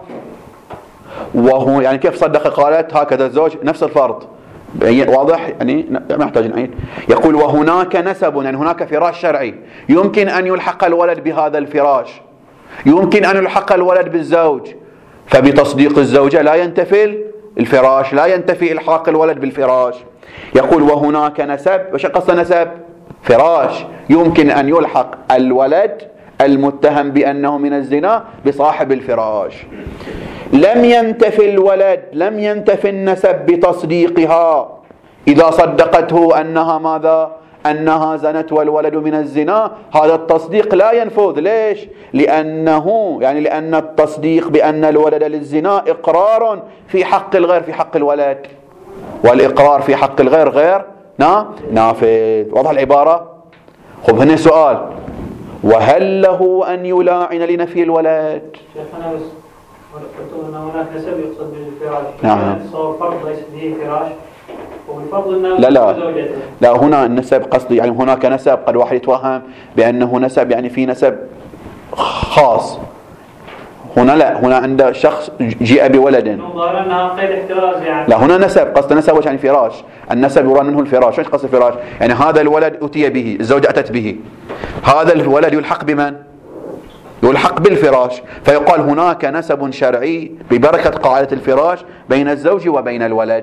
وهو يعني كيف صدق؟ قالت هكذا الزوج نفس الفرض. واضح؟ يعني ما يحتاج نعيد. يقول وهناك نسب، يعني هناك فراش شرعي يمكن أن يلحق الولد بهذا الفراش، يمكن أن يلحق الولد بالزوج، فبتصديق الزوجة لا ينتفي الفراش، لا ينتفي إلحاق الولد بالفراش. يقول وهناك نسب، وش قصة نسب؟ فراش يمكن أن يلحق الولد المتهم بأنه من الزنا بصاحب الفراش. لم ينتفي الولد، لم ينتفي النسب بتصديقها إذا صدقته أنها ماذا؟ أنها زنت والولد من الزنا. هذا التصديق لا ينفذ. ليش؟ لأنه يعني لأن التصديق بأن الولد للزنا إقرار في حق الغير في حق الولد، والإقرار في حق الغير غير نافذ. واضح العبارة؟ خب هنا سؤال، وهل له أن يلاعن لنفي الولد؟ شيخنا بس قلت أن هناك نسب يقصد بالفراش. نعم. صور فرض ليس به فراش لا لا لا هنا النسب قصدي يعني هناك نسب قد واحد يتوهم بأنه نسب يعني في نسب خاص. هنا لا، هنا عند شخص جيء بولد يعني. لا هنا نسب قصد نسب يعني فراش. النسب يراد منه الفراش. ايش قصد الفراش؟ يعني هذا الولد أتي به، الزوجة أتت به، هذا الولد يلحق بمن؟ يلحق بالفراش، فيقال هناك نسب شرعي ببركة قاعدة الفراش بين الزوج وبين الولد.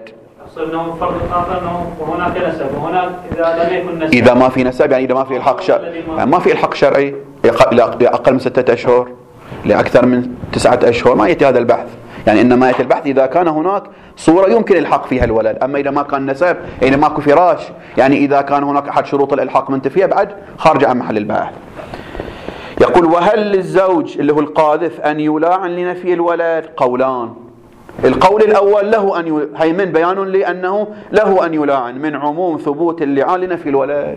هناك نسب وهناك إذا لم يكن نسب، إذا ما في نسب يعني إذا ما في إلحاق شرعي، يعني ما في إلحاق شرعي لأقل من ستة أشهر لأكثر من تسعة أشهر ما يأتي هذا البحث. يعني إنما يأتي البحث إذا كان هناك صورة يمكن الحاق فيها الولد. أما إذا ما كان نسب يعني ماكو فراش، يعني إذا كان هناك أحد شروط الإلحاق منتفية بعد خارج عن محل البحث. يقول وهل للزوج اللي هو القاذف أن يلاعن لنفي الولد؟ قولان. القول الأول له أن ي... هي من بيان لأنه له أن يلاعن من عموم ثبوت اللعان لنفي الولد.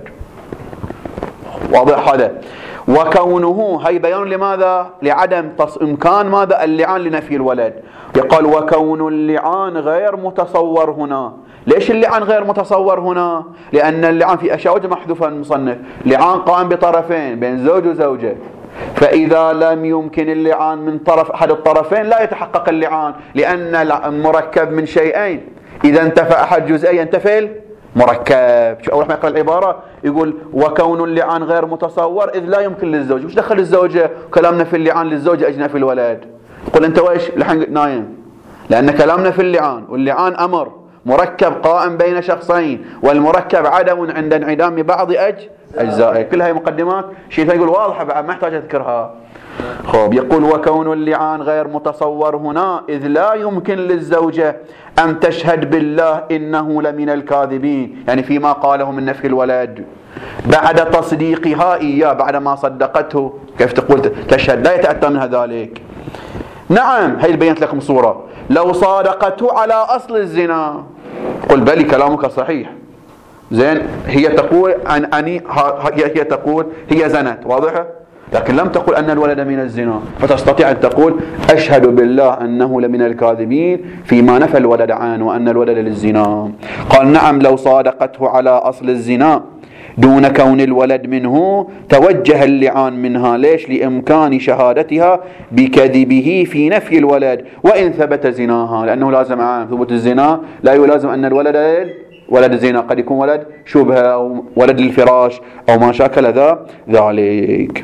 واضح هذا؟ وكونه هي بيان لماذا؟ لعدم تص... إمكان ماذا؟ اللعان لنفي الولد. يقال وكون اللعان غير متصور هنا. ليش اللعان غير متصور هنا؟ لأن اللعان في أشياء وجه محذوفة المصنف. لعان قائم بطرفين بين زوج وزوجة، فإذا لم يمكن اللعان من طرف أحد الطرفين لا يتحقق اللعان، لأن المركب من شيئين، إذا انتفى أحد جزئين ينتفي مركب. شو أول ما يقرأ العبارة يقول وكون اللعان غير متصور إذ لا يمكن للزوج. وش دخل الزوجة؟ كلامنا في اللعان للزوجة أجنا في الولد. يقول أنت وإيش لحن نايم؟ لأن كلامنا في اللعان، واللعان أمر مركب قائم بين شخصين، والمركب عدم عند انعدام بعض أج أجزائه. كل هاي مقدمات شيء يقول واضحة بعد ما احتاج أذكرها. خب يقول وكون اللعان غير متصور هنا إذ لا يمكن للزوجة أن تشهد بالله إنه لمن الكاذبين، يعني فيما قاله من نفي الولد بعد تصديقها إياه، بعد ما صدقته كيف تقول تشهد؟ لا يتأتى منها ذلك. نعم هي بينت لكم صورة. لو صادقته على أصل الزنا قل بلي كلامك صحيح زين، هي تقول عن أني هي تقول هي زنت واضحة، لكن لم تقل أن الولد من الزنا، فتستطيع أن تقول أشهد بالله أنه لمن الكاذبين فيما نفى الولد عنه وأن الولد للزنا. قال نعم لو صادقته على أصل الزنا دون كون الولد منه توجه اللعان منها. ليش؟ لإمكان شهادتها بكذبه في نفي الولد وإن ثبت زناها، لأنه لازم عام ثبوت الزنا لا يلازم أن الولد ولد الزنا، قد يكون ولد شبهة أو ولد للفراش أو ما شاكل ذا ذلك.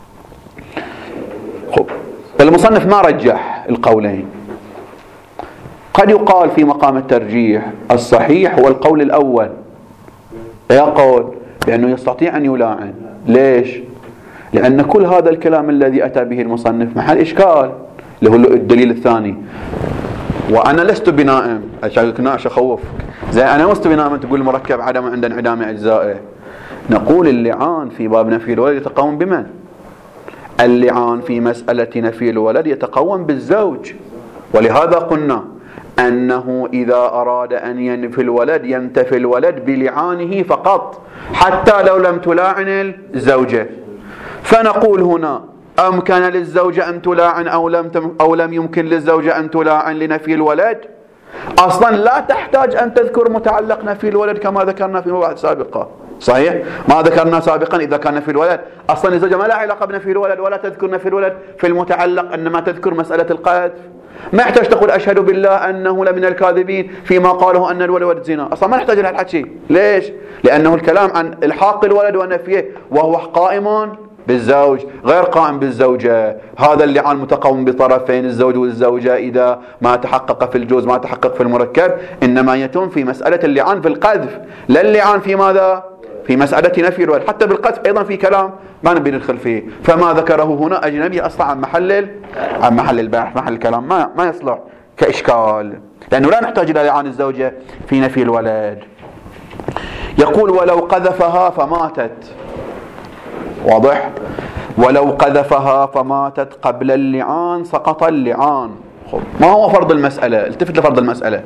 المصنف ما رجح القولين. قد يقال في مقام الترجيح الصحيح هو القول الأول، يقول بأنه يستطيع أن يلاعن. ليش؟ لأن كل هذا الكلام الذي أتى به المصنف محل إشكال اللي هو الدليل الثاني. وأنا لست بنائم أشكناش أخوفك زي أنا لست بنائم تقول مركب عدم عند انعدام أجزائه. نقول اللعان في باب نفي الولد يتقوم بمن؟ اللعان في مسألة نفي الولد يتقوم بالزوج، ولهذا قلنا أنه إذا أراد أن ينفي الولد ينتفي الولد بلعانه فقط حتى لو لم تلاعن الزوجة. فنقول هنا أمكن للزوجة أن تلاعن أو لم تم أو لم يمكن للزوجة أن تلاعن لنفي الولد؟ أصلا لا تحتاج أن تذكر متعلق نفي الولد كما ذكرنا في مواعيد سابقة. صحيح؟ ما ذكرنا سابقا إذا كان نفي الولد أصلا الزوجة ما لها علاقة بنفي الولد ولا تذكر نفي الولد في المتعلق، إنما تذكر مسألة القذف. ما يحتاج تقول أشهد بالله أنه لمن الكاذبين فيما قاله أن الولد ولد زنا. أصلا ما نحتاج لهالحكي. ليش؟ لأنه الكلام عن إلحاق الولد ونفيه وهو قائم بالزوج غير قائم بالزوجة. هذا اللعان متقوم بطرفين الزوج والزوجة إذا ما تحقق في الجوز ما تحقق في المركب، إنما يتم في مسألة اللعان في القذف، لا اللعان في ماذا؟ في مسألة نفي الولد. حتى بالقذف أيضا في كلام ما نبي ندخل فيه، فما ذكره هنا أجنبي أصلا عن محل عن محل البحث محل الكلام ما ما يصلح كإشكال، لأنه لا نحتاج إلى لعان الزوجة في نفي الولد. يقول ولو قذفها فماتت، واضح؟ ولو قذفها فماتت قبل اللعان سقط اللعان. ما هو فرض المسألة؟ التفت لفرض المسألة.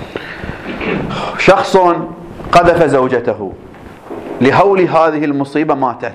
شخص قذف زوجته لهول هذه المصيبة ماتت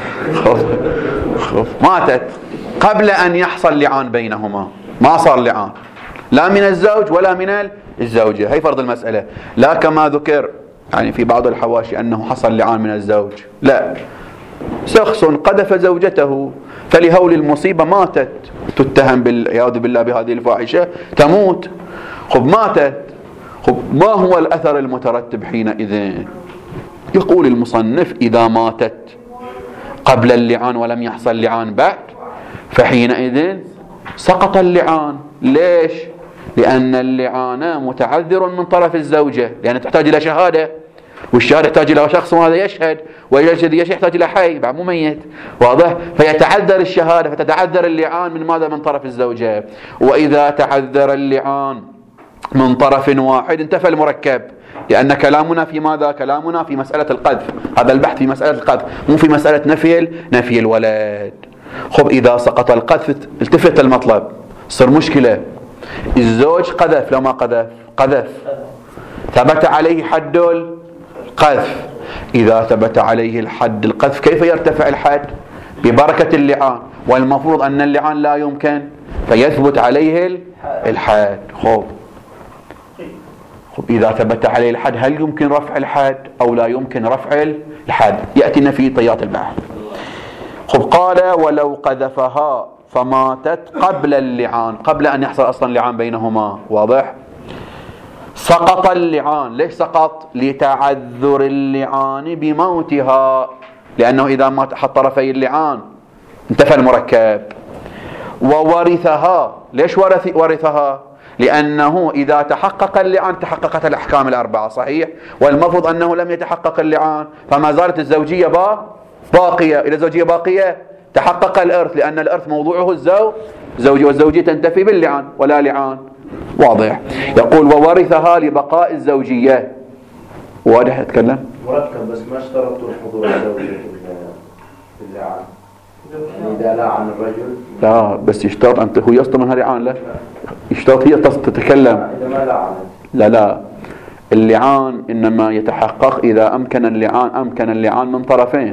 ماتت قبل أن يحصل لعان بينهما، ما صار لعان لا من الزوج ولا من الزوجة. هي فرض المسألة، لا كما ذكر يعني في بعض الحواشي أنه حصل لعان من الزوج، لا، شخص قذف زوجته فلهول المصيبة ماتت، تتهم بالعياذ بالله بهذه الفاحشة، تموت، خب ماتت، خب ما هو الأثر المترتب حينئذ؟ يقول المصنف إذا ماتت قبل اللعان ولم يحصل لعان بعد فحينئذ سقط اللعان. ليش؟ لأن اللعان متعذر من طرف الزوجة، لأن تحتاج إلى شهادة، والشهادة يحتاج إلى شخص وهذا يشهد، والذي يشهد يحتاج إلى حي بعد مو ميت، واضح؟ فيتعذر الشهادة، فتتعذر اللعان من ماذا؟ من طرف الزوجة. وإذا تعذر اللعان من طرف واحد انتفى المركب، لأن كلامنا في ماذا؟ كلامنا في مسألة القذف، هذا البحث في مسألة القذف مو في مسألة نفي نفي الولد. خب إذا سقط القذف التفت المطلب، صار مشكلة، الزوج قذف لو ما قذف؟ قذف، ثبت عليه حد القذف. إذا ثبت عليه الحد القذف كيف يرتفع الحد؟ ببركة اللعان، والمفروض أن اللعان لا يمكن، فيثبت عليه الحد. خب إذا ثبت عليه الحد هل يمكن رفع الحد أو لا يمكن رفع الحد؟ يأتينا في طيات البحث. خب قال ولو قذفها فماتت قبل اللعان، قبل أن يحصل أصلا لعان بينهما، واضح؟ سقط اللعان. ليش سقط؟ لتعذر اللعان بموتها، لأنه إذا مات أحد طرفي اللعان انتفى المركب. وورثها. ليش ورث ورثها؟ لأنه إذا تحقق اللعان تحققت الأحكام الأربعة، صحيح؟ والمفروض أنه لم يتحقق اللعان، فما زالت الزوجية باقية. إذا الزوجية باقية تحقق الإرث، لأن الإرث موضوعه الزوج زوجي، والزوجية تنتفي باللعان ولا لعان، واضح؟ يقول وورثها لبقاء الزوجية. واضح أتكلم؟ مركب بس ما اشترطوا حضور الزوجية في اللعان. إذا لعن الرجل لا، بس يشترط أنت هو يصدر منها لعان، لا يشترط هي تتكلم. إذا ما لعن لا لا، اللعان إنما يتحقق إذا أمكن اللعان أمكن اللعان من طرفين.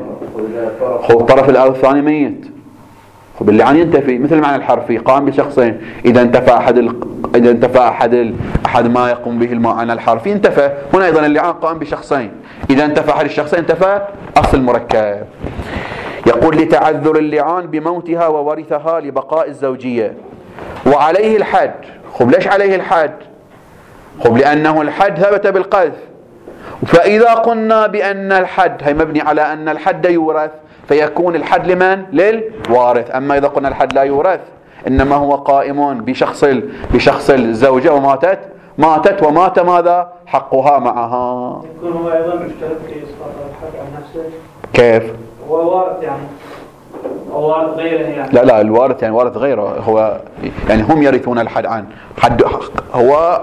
هو الطرف الثاني ميت، خب اللعان ينتفي، مثل المعنى الحرفي قام بشخصين، إذا انتفى أحد ال... إذا انتفى أحد ال... أحد ما يقوم به المعنى الحرفي انتفى. هنا أيضا اللعان قام بشخصين، إذا انتفى أحد الشخصين انتفى أصل المركب. يقول لتعذر اللعان بموتها وورثها لبقاء الزوجية. وعليه الحد. خب ليش عليه الحد؟ خب لأنه الحد ثبت بالقذف، فإذا قلنا بأن الحد هي مبني على أن الحد يورث، فيكون الحد لمن؟ للوارث. أما إذا قلنا الحد لا يورث إنما هو قائم بشخص بشخص الزوجة، وماتت ماتت ومات ماذا؟ حقها معها. يكون هو أيضا مشترك في إسقاط الحد عن نفسه. كيف؟ هو وارث يعني، أو وارث غيره يعني. لا لا، الوارث يعني وارث غيره، هو يعني هم يرثون الحد عن حد، هو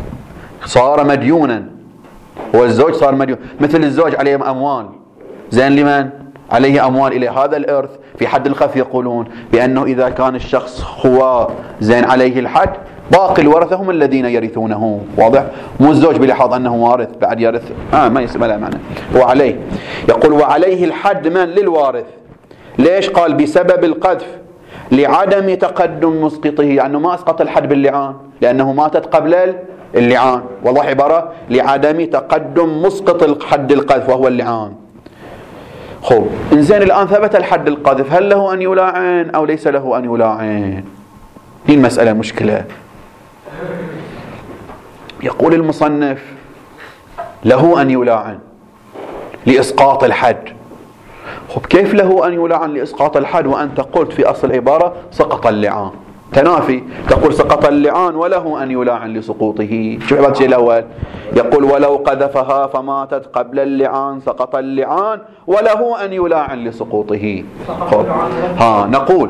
صار مديونا، هو الزوج صار مديون، مثل الزوج عليه أموال، زين لمن؟ عليه أموال إلى هذا الإرث. في حد الخف يقولون بأنه إذا كان الشخص هو زين عليه الحد باقي الورثة هم الذين يرثونه، واضح؟ مو الزوج بلحاظ أنه وارث بعد يرث، آه ما يسمى لا معنى. هو عليه، يقول وعليه الحد من؟ للوارث. ليش قال بسبب القذف؟ لعدم تقدم مسقطه، يعني ما أسقط الحد باللعان لأنه ماتت قبل اللعان، والله عبارة لعدم تقدم مسقط الحد القذف وهو اللعان. خب إنزين الآن ثبت الحد القذف، هل له أن يلاعن أو ليس له أن يلاعن؟ دي المسألة مشكلة. يقول المصنف له أن يلاعن لإسقاط الحد. خب كيف له أن يلعن لإسقاط الحد وأنت قلت في أصل العبارة سقط اللعان؟ تنافي، تقول سقط اللعان وله أن يلعن لسقوطه. شو عبارة الشيء الأول؟ يقول ولو قذفها فماتت قبل اللعان سقط اللعان وله أن يلعن لسقوطه. خب ها نقول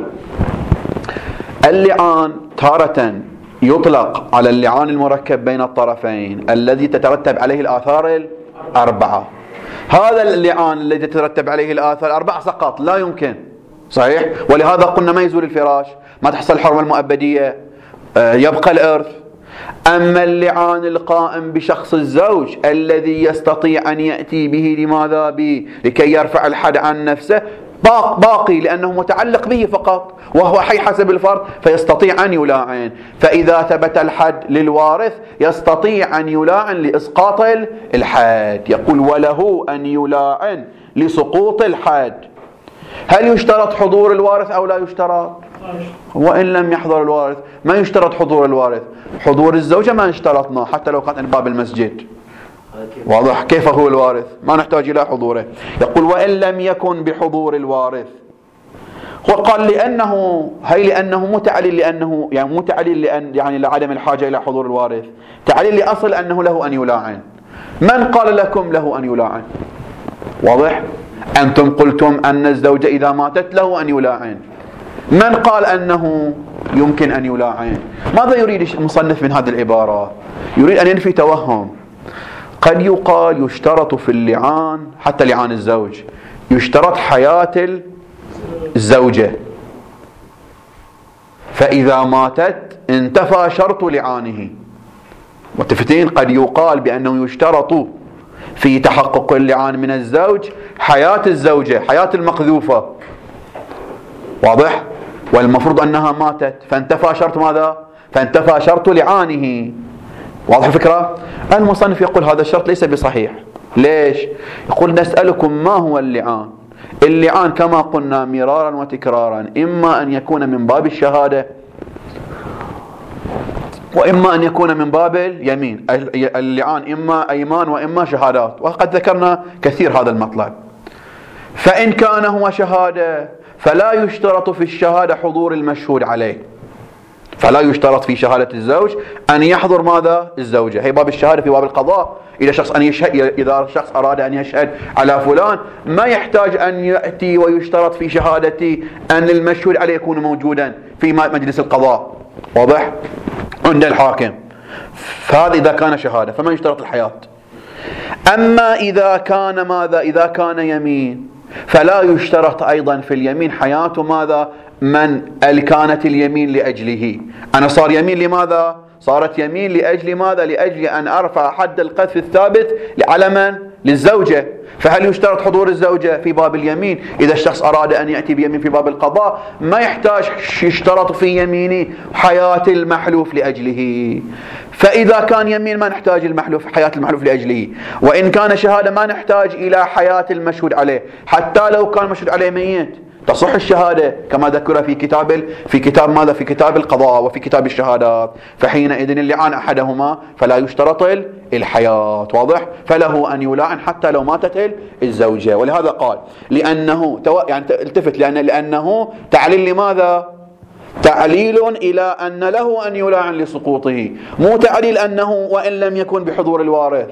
اللعان تارة يطلق على اللعان المركب بين الطرفين الذي تترتب عليه الآثار الأربعة. هذا اللعان الذي تترتب عليه الآثار الأربعة سقط، لا يمكن، صحيح؟ ولهذا قلنا ما يزول الفراش، ما تحصل الحرمة المؤبدية، يبقى الإرث. أما اللعان القائم بشخص الزوج الذي يستطيع أن يأتي به لماذا به لكي يرفع الحد عن نفسه باقي لأنه متعلق به فقط وهو حي حسب الفرض، فيستطيع أن يلاعن. فإذا ثبت الحد للوارث يستطيع أن يلاعن لإسقاط الحد. يقول وله أن يلاعن لسقوط الحد. هل يشترط حضور الوارث أو لا يشترط؟ وإن لم يحضر الوارث ما يشترط حضور الوارث. حضور الزوجة ما اشترطنا حتى لو كانت باب المسجد، واضح؟ كيف هو الوارث؟ ما نحتاج إلى حضوره. يقول وإن لم يكن بحضور الوارث. وقال لأنه هي لأنه متعلل لأنه يعني متعلل لأن يعني لعدم الحاجة إلى حضور الوارث، تعليل لأصل أنه له أن يلاعن. من قال لكم له أن يلاعن؟ واضح؟ أنتم قلتم أن الزوجة إذا ماتت له أن يلاعن. من قال أنه يمكن أن يلاعن؟ ماذا يريد المصنف من هذه العبارة؟ يريد أن ينفي توهم. قد يقال يشترط في اللعان حتى لعان الزوج يشترط حياة الزوجة، فإذا ماتت انتفى شرط لعانه. متفتين؟ قد يقال بأنه يشترط في تحقق اللعان من الزوج حياة الزوجة، حياة المقذوفة، واضح؟ والمفروض أنها ماتت فانتفى شرط ماذا؟ فانتفى شرط لعانه. واضح الفكرة؟ المصنف يقول هذا الشرط ليس بصحيح. ليش؟ يقول نسألكم ما هو اللعان؟ اللعان كما قلنا مرارا وتكرارا إما أن يكون من باب الشهادة وإما أن يكون من باب اليمين. اللعان إما أيمان وإما شهادات، وقد ذكرنا كثير هذا المطلب. فإن كان هو شهادة فلا يشترط في الشهادة حضور المشهود عليه، فلا يشترط في شهادة الزوج أن يحضر ماذا؟ الزوجة. هي باب الشهادة في باب القضاء. إذا شخص أن يشهد إذا شخص أراد أن يشهد على فلان ما يحتاج أن يأتي ويشترط في شهادتي أن المشهود عليه يكون موجودا في مجلس القضاء، واضح؟ عند الحاكم. فهذا إذا كان شهادة فما يشترط الحياة. أما إذا كان ماذا؟ إذا كان يمين فلا يشترط أيضا في اليمين حياة ماذا؟ من كانت اليمين لأجله. أنا صار يمين لماذا؟ صارت يمين لأجل ماذا؟ لأجل أن أرفع حد القذف الثابت على من؟ للزوجة. فهل يشترط حضور الزوجة في باب اليمين؟ إذا الشخص أراد أن يأتي بيمين في باب القضاء ما يحتاج يشترط في يمينه حياة المحلوف لأجله. فإذا كان يمين ما نحتاج المحلوف حياة المحلوف لأجله، وإن كان شهادة ما نحتاج إلى حياة المشهود عليه حتى لو كان مشهود عليه ميت تصح الشهادة كما ذكر في كتاب في كتاب ماذا؟ في كتاب القضاء وفي كتاب الشهادات. فحينئذ اللعان أحدهما فلا يشترط الحياة، واضح؟ فله أن يلاعن حتى لو ماتت الزوجة. ولهذا قال لأنه يعني التفت لأن لأنه تعليل لماذا؟ تعليل إلى أن له أن يلاعن لسقوطه، مو تعليل أنه وإن لم يكن بحضور الوارث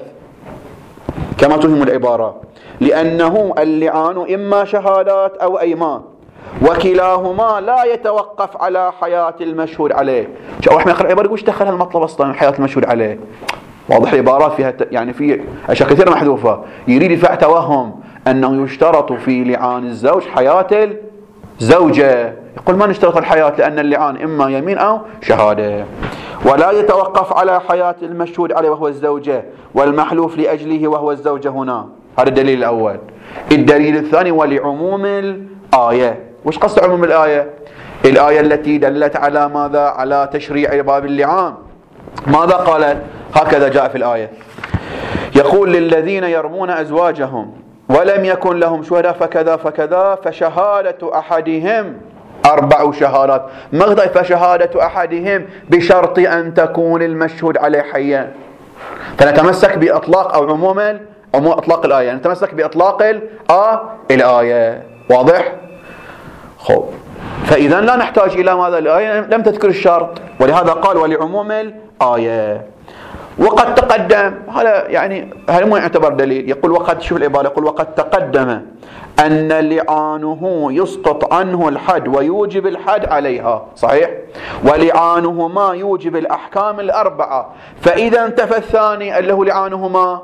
كما تهم العبارة. لأنه اللعان إما شهادات أو أيمان وكلاهما لا يتوقف على حياة المشهود عليه. شو احنا نقرأ عبارة وش دخل هالمطلب أصلا حياة المشهود عليه؟ واضح العبارات فيها يعني في أشياء كثيرة محذوفة. يريد يدفع توهم أنه يشترط في لعان الزوج حياة الزوجة. يقول ما نشترط الحياة لأن اللعان إما يمين أو شهادة. ولا يتوقف على حياة المشهود عليه وهو الزوجة والمحلوف لأجله وهو الزوجة هنا. هذا الدليل الأول. الدليل الثاني ولعموم الآية. وش قصد عموم الآية؟ الآية التي دلت على ماذا؟ على تشريع باب اللعان. ماذا قالت؟ هكذا جاء في الآية. يقول للذين يرمون أزواجهم ولم يكن لهم شهداء فكذا فكذا فشهادة أحدهم أربع شهادات. ماذا فشهادة أحدهم بشرط أن تكون المشهود عليه حيا. فنتمسك بإطلاق أو عموم عموم إطلاق الآية، نتمسك بإطلاق الآية، واضح؟ خب فإذا لا نحتاج إلى ماذا؟ الآية لم تذكر الشرط، ولهذا قال ولعموم الآية. وقد تقدم هذا يعني هذا مو يعتبر دليل. يقول وقد شوف العبارة يقول وقد تقدم أن لعانه يسقط عنه الحد ويوجب الحد عليها، صحيح؟ ولعانهما يوجب الأحكام الأربعة. فإذا انتفى الثاني اللي هو لعانهما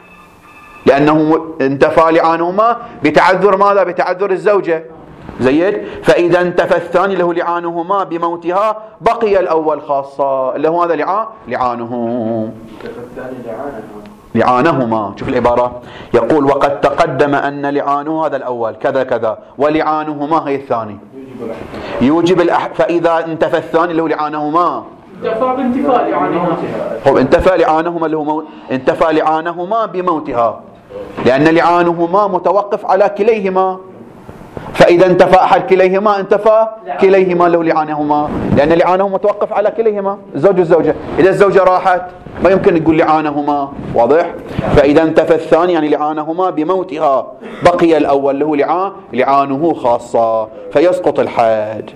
لأنه انتفى لعانهما بتعذر ماذا؟ بتعذر الزوجة، زيد. فإذا انتفى الثاني اللي هو لعانهما بموتها بقي الأول خاصة اللي هو هذا لعان لعانه. انتفى الثاني لعانها لعانهما. شوف العبارة، يقول وقد تقدم أن لعانه هذا الأول كذا كذا ولعانهما هي الثاني يوجب الأح... فإذا انتفى الثاني اللي هو لعانهما انتفى بانتفاء لعانهما. هو انتفى لعانهما اللي هو مو... انتفى لعانهما بموتها، لأن لعانهما متوقف على كليهما، فإذا انتفى أحد كليهما انتفى كليهما له لعانهما، لأن لعانهما متوقف على كليهما الزوج والزوجة. إذا الزوجة راحت ما يمكن يقول لعانهما، واضح؟ فإذا انتفى الثاني يعني لعانهما بموتها بقي الأول له لعان لعانه خاصة فيسقط الحد.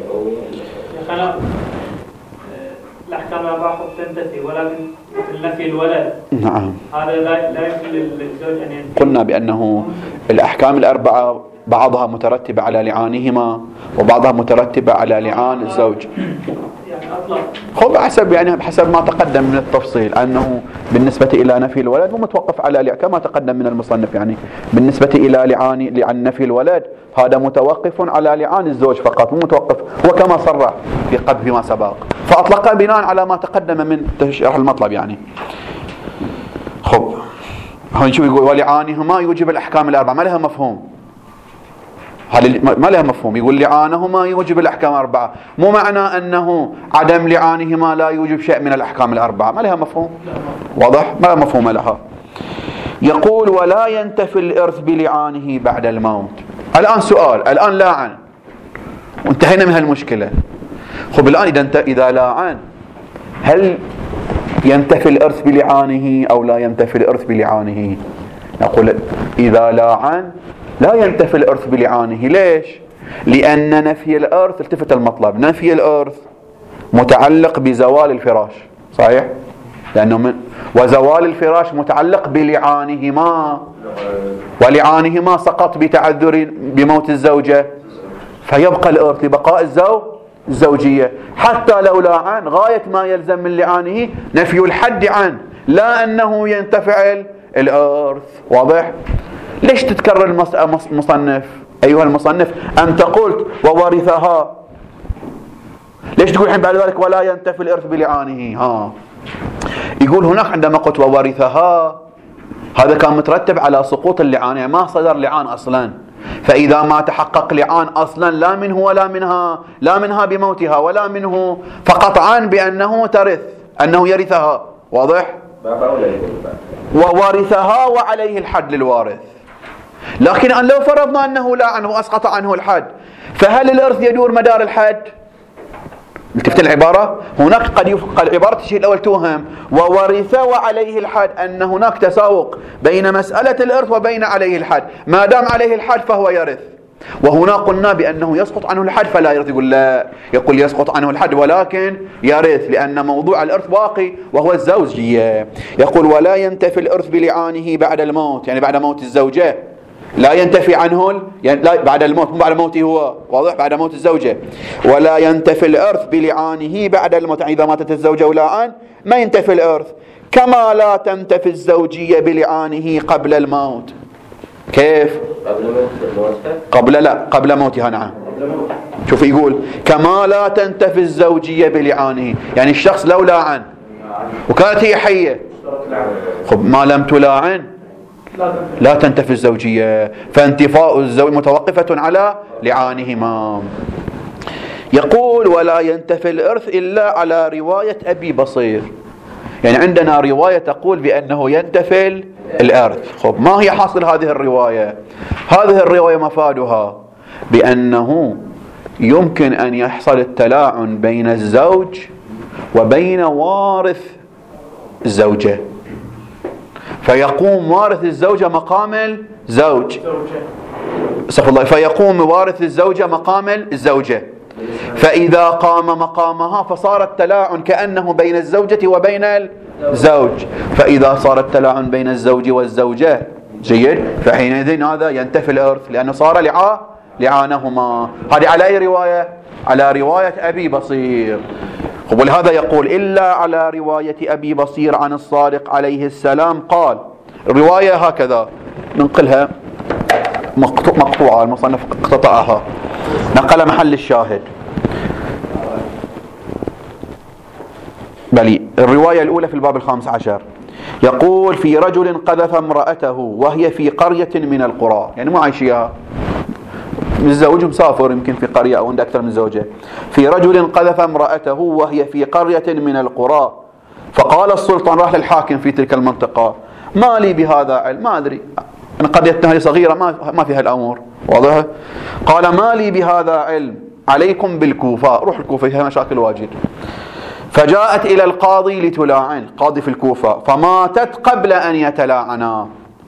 الأحكام الأربعة تنتفي ولكن في نفي الولد. نعم. هذا لا لا يمكن للزوج أن ينتفي. قلنا بأنه الأحكام الأربعة بعضها مترتبة على لعانهما وبعضها مترتبة على لعان الزوج. يعني أطلق. خب حسب يعني حسب ما تقدم من التفصيل أنه بالنسبة إلى نفي الولد مو متوقف على لع... كما تقدم من المصنف، يعني بالنسبة إلى لعان لعن نفي الولد هذا متوقف على لعان الزوج فقط، مو متوقف وكما صرح في قبل فيما سبق، فأطلق بناء على ما تقدم من تشرح المطلب. يعني خب هون شو يقول ولعانهما يوجب الأحكام الأربعة، ما لها مفهوم، هذا ما لها مفهوم. يقول لعانهما يوجب الأحكام الأربعة، مو معنى أنه عدم لعانهما لا يوجب شيء من الأحكام الأربعة، ما لها مفهوم، واضح؟ ما لها مفهوم لها. يقول ولا ينتفي الإرث بلعانه بعد الموت. الآن سؤال، الآن لاعن وانتهينا من هالمشكلة. خب الآن إذا انت إذا لاعن هل ينتفي الإرث بلعانه أو لا ينتفي الإرث بلعانه؟ نقول إذا لاعن لا ينتفي الإرث بلعانه. ليش؟ لأن نفي الإرث، التفت المطلب، نفي الإرث متعلق بزوال الفراش، صحيح؟ لأنه من وزوال الفراش متعلق بلعانهما، ولعانهما سقط بتعذر بموت الزوجة، فيبقى الإرث لبقاء الزوج الزوجية. حتى لو لاعن غاية ما يلزم من لعانه نفي الحد عنه، لا أنه ينتفع الإرث، واضح؟ ليش تتكرر المصنف أيها المصنف أنت قلت وورثها، ليش تقول الحين بعد ذلك ولا ينتفي الإرث بلعانه؟ ها يقول هناك عندما قلت وورثها هذا كان مترتب على سقوط اللعان، يعني ما صدر لعان أصلا، فإذا ما تحقق لعان أصلا لا منه ولا منها، لا منها بموتها ولا منه، فقطعا بأنه ترث أنه يرثها، واضح؟ وورثها وعليه الحد للوارث. لكن أن لو فرضنا أنه لاعن وأسقط عنه الحد، فهل الإرث يدور مدار الحد؟ التفت العبارة، هناك قد يفقد العبارة الشيء الأول توهم وورث وعليه الحد، أن هناك تساوق بين مسألة الإرث وبين عليه الحد، ما دام عليه الحد فهو يرث، وهنا قلنا بأنه يسقط عنه الحد فلا يرث. يقول لا، يقول يسقط عنه الحد ولكن يرث، لأن موضوع الإرث باقي وهو الزوجية. يقول ولا ينتفي الإرث بلعانه بعد الموت، يعني بعد موت الزوجة لا ينتفي عنه، يعني لا بعد الموت، مو بعد موته هو، واضح؟ بعد موت الزوجة. ولا ينتفي الإرث بلعانه بعد الموت، يعني إذا ماتت الزوجة ولعان ما ينتفي الإرث، كما لا تنتفي الزوجية بلعانه قبل الموت. كيف؟ قبل موت قبل لا قبل موتها. نعم. شوف يقول كما لا تنتفي الزوجية بلعانه، يعني الشخص لو لاعن وكانت هي حية، خب ما لم تلاعن لا تنتفي الزوجية، فانتفاء الزوج متوقفة على لعانهما. يقول ولا ينتفي الإرث إلا على رواية أبي بصير، يعني عندنا رواية تقول بأنه ينتفي الإرث. خب ما هي حاصل هذه الرواية؟ هذه الرواية مفادها بأنه يمكن أن يحصل التلاعن بين الزوج وبين وارث الزوجة، فيقوم وارث الزوجة مقام الزوج، استغفر الله، فيقوم وارث الزوجة مقام الزوجة، فإذا قام مقامها فصار التلاعن كأنه بين الزوجة وبين الزوج، فإذا صار التلاعن بين الزوج والزوجة جيد، فحينئذ هذا ينتفي الإرث لأنه صار لعا لعانهما. هذه على أي رواية؟ على رواية أبي بصير. ولهذا يقول إلا على رواية أبي بصير عن الصادق عليه السلام قال، الرواية هكذا ننقلها مقطوعة، المصنف اقتطعها، نقل محل الشاهد. بلي الرواية الأولى في الباب الخامس عشر يقول في رجل قذف امرأته وهي في قرية من القرى، يعني ما عايشيها، الزوج مسافر يمكن في قرية أو عنده أكثر من زوجة. في رجل قذف امرأته وهي في قرية من القرى، فقال السلطان، راح للحاكم في تلك المنطقة، ما لي بهذا علم، ما أدري، أنا قريتنا هذه صغيرة ما ما فيها الأمور واضحة. قال ما لي بهذا علم، عليكم بالكوفة، روح الكوفة فيها مشاكل واجد. فجاءت إلى القاضي لتلاعن، قاضي في الكوفة، فماتت قبل أن يتلاعنا،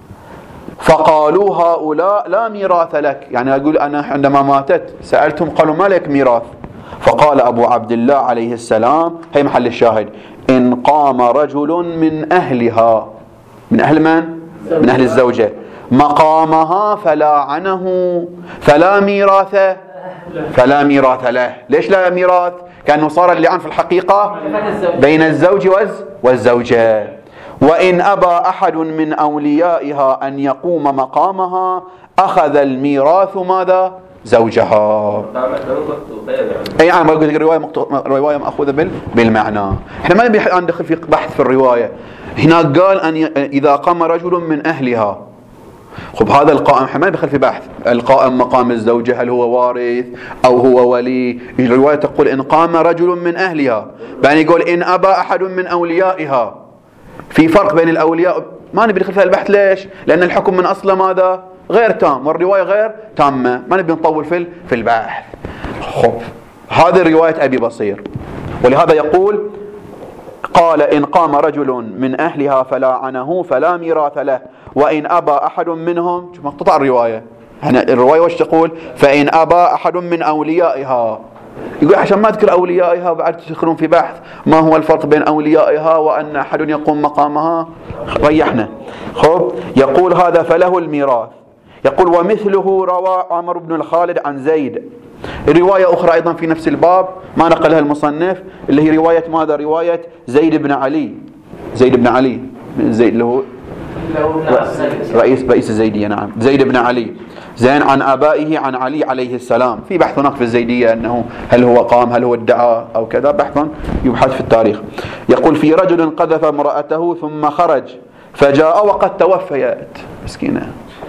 فقالوا هؤلاء لا ميراث لك، يعني أقول أنا عندما ماتت سألتهم قالوا ما لك ميراث. فقال أبو عبد الله عليه السلام، هي محل الشاهد، إن قام رجل من أهلها، من أهل من؟ من أهل الزوجة، مقامها فلاعنه فلا ميراث فلا ميراث له. ليش لا ميراث؟ كأنه صار اللعان في الحقيقة بين الزوج والزوجة. وإن أبى أحد من أوليائها أن يقوم مقامها أخذ الميراث ماذا؟ زوجها. أي يعني بقول لك الرواية رواية مأخوذة بالمعنى. إحنا ما نبي ندخل في بحث في الرواية. هنا قال أن إذا قام رجل من أهلها، خب هذا القائم احنا ما ندخل في بحث القائم مقام الزوجة هل هو وارث أو هو ولي. الرواية تقول إن قام رجل من أهلها، يعني يقول إن أبى أحد من أوليائها. في فرق بين الأولياء، ما نبي ندخل في البحث. ليش؟ لأن الحكم من أصله ماذا؟ غير تام، والرواية غير تامة، ما نبي نطول في في البحث. خب هذه رواية أبي بصير، ولهذا يقول قال إن قام رجل من أهلها فلاعنه فلا ميراث له، وإن أبى أحد منهم، شوف مقطع الرواية هنا الرواية وش تقول؟ فإن أبى أحد من أوليائها، يقول عشان ما تذكر أوليائها وبعد تدخلون في بحث ما هو الفرق بين أوليائها وأن أحد يقوم مقامها، ريحنا. خب يقول هذا فله الميراث. يقول ومثله روى عمرو بن الخالد عن زيد، رواية أخرى أيضا في نفس الباب ما نقلها المصنف، اللي هي رواية ماذا؟ رواية زيد بن علي، زيد بن علي زيد اللي هو رئيس رئيس الزيدية، نعم، زيد بن علي زين، عن آبائه عن علي عليه السلام. في بحث هناك في الزيدية أنه هل هو قام هل هو ادعى أو كذا، بحث يبحث في التاريخ. يقول في رجل قذف امرأته ثم خرج فجاء وقد توفيت، مسكينة،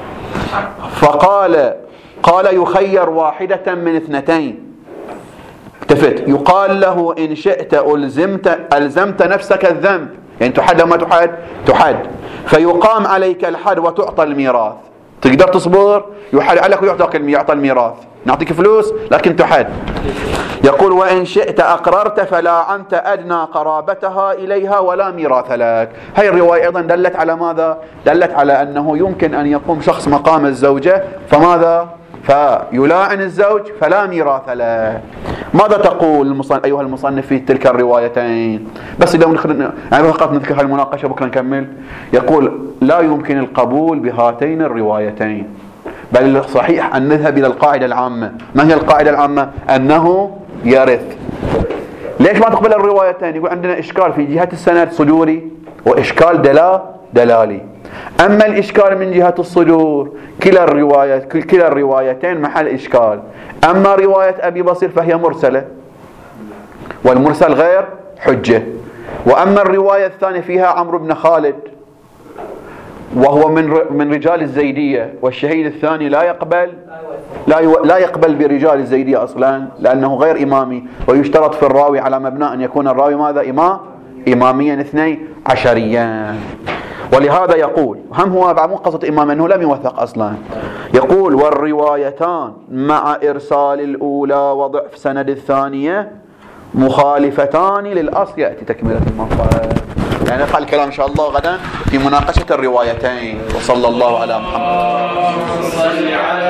فقال قال يخير واحدة من اثنتين، التفت، يقال له إن شئت ألزمت ألزمت نفسك الذنب، يعني تحد أو ما تحد؟ تحد، فيقام عليك الحد وتعطى الميراث. تقدر تصبر؟ يحد عليك ويعطيك يعطى الميراث، نعطيك فلوس لكن تحد. يقول وإن شئت أقررت فلاعنت أدنى قرابتها إليها ولا ميراث لك. هاي الرواية أيضا دلت على ماذا؟ دلت على أنه يمكن أن يقوم شخص مقام الزوجة فماذا؟ فيلاعن الزوج فلا ميراث له. ماذا تقول المصنف أيها المصنف في تلك الروايتين؟ بس إذا ندخل يعني فقط نذكر المناقشة بكرة نكمل. يقول لا يمكن القبول بهاتين الروايتين، بل الصحيح أن نذهب إلى القاعدة العامة. ما هي القاعدة العامة؟ أنه يرث. ليش ما تقبل الروايتين؟ يقول عندنا إشكال في جهة السند صدوري وإشكال دلا دلالي. أما الإشكال من جهة الصدور كلا الروايات كلا الروايتين محل إشكال. أما رواية أبي بصير فهي مرسلة، والمرسل غير حجة. وأما الرواية الثانية فيها عمرو بن خالد وهو من من رجال الزيدية، والشهيد الثاني لا يقبل لا لا يقبل برجال الزيدية أصلا لأنه غير إمامي، ويشترط في الراوي على مبنى أن يكون الراوي ماذا؟ إمام إماميا اثني عشريا. ولهذا يقول هم هو بعد مو قصة إمام أنه لم يوثق أصلا. يقول والروايتان مع إرسال الأولى وضعف سند الثانية مخالفتان للأصل. يأتي تكملة المقال، يعني نفعل الكلام إن شاء الله غدا في مناقشة الروايتين. وصلى الله على محمد.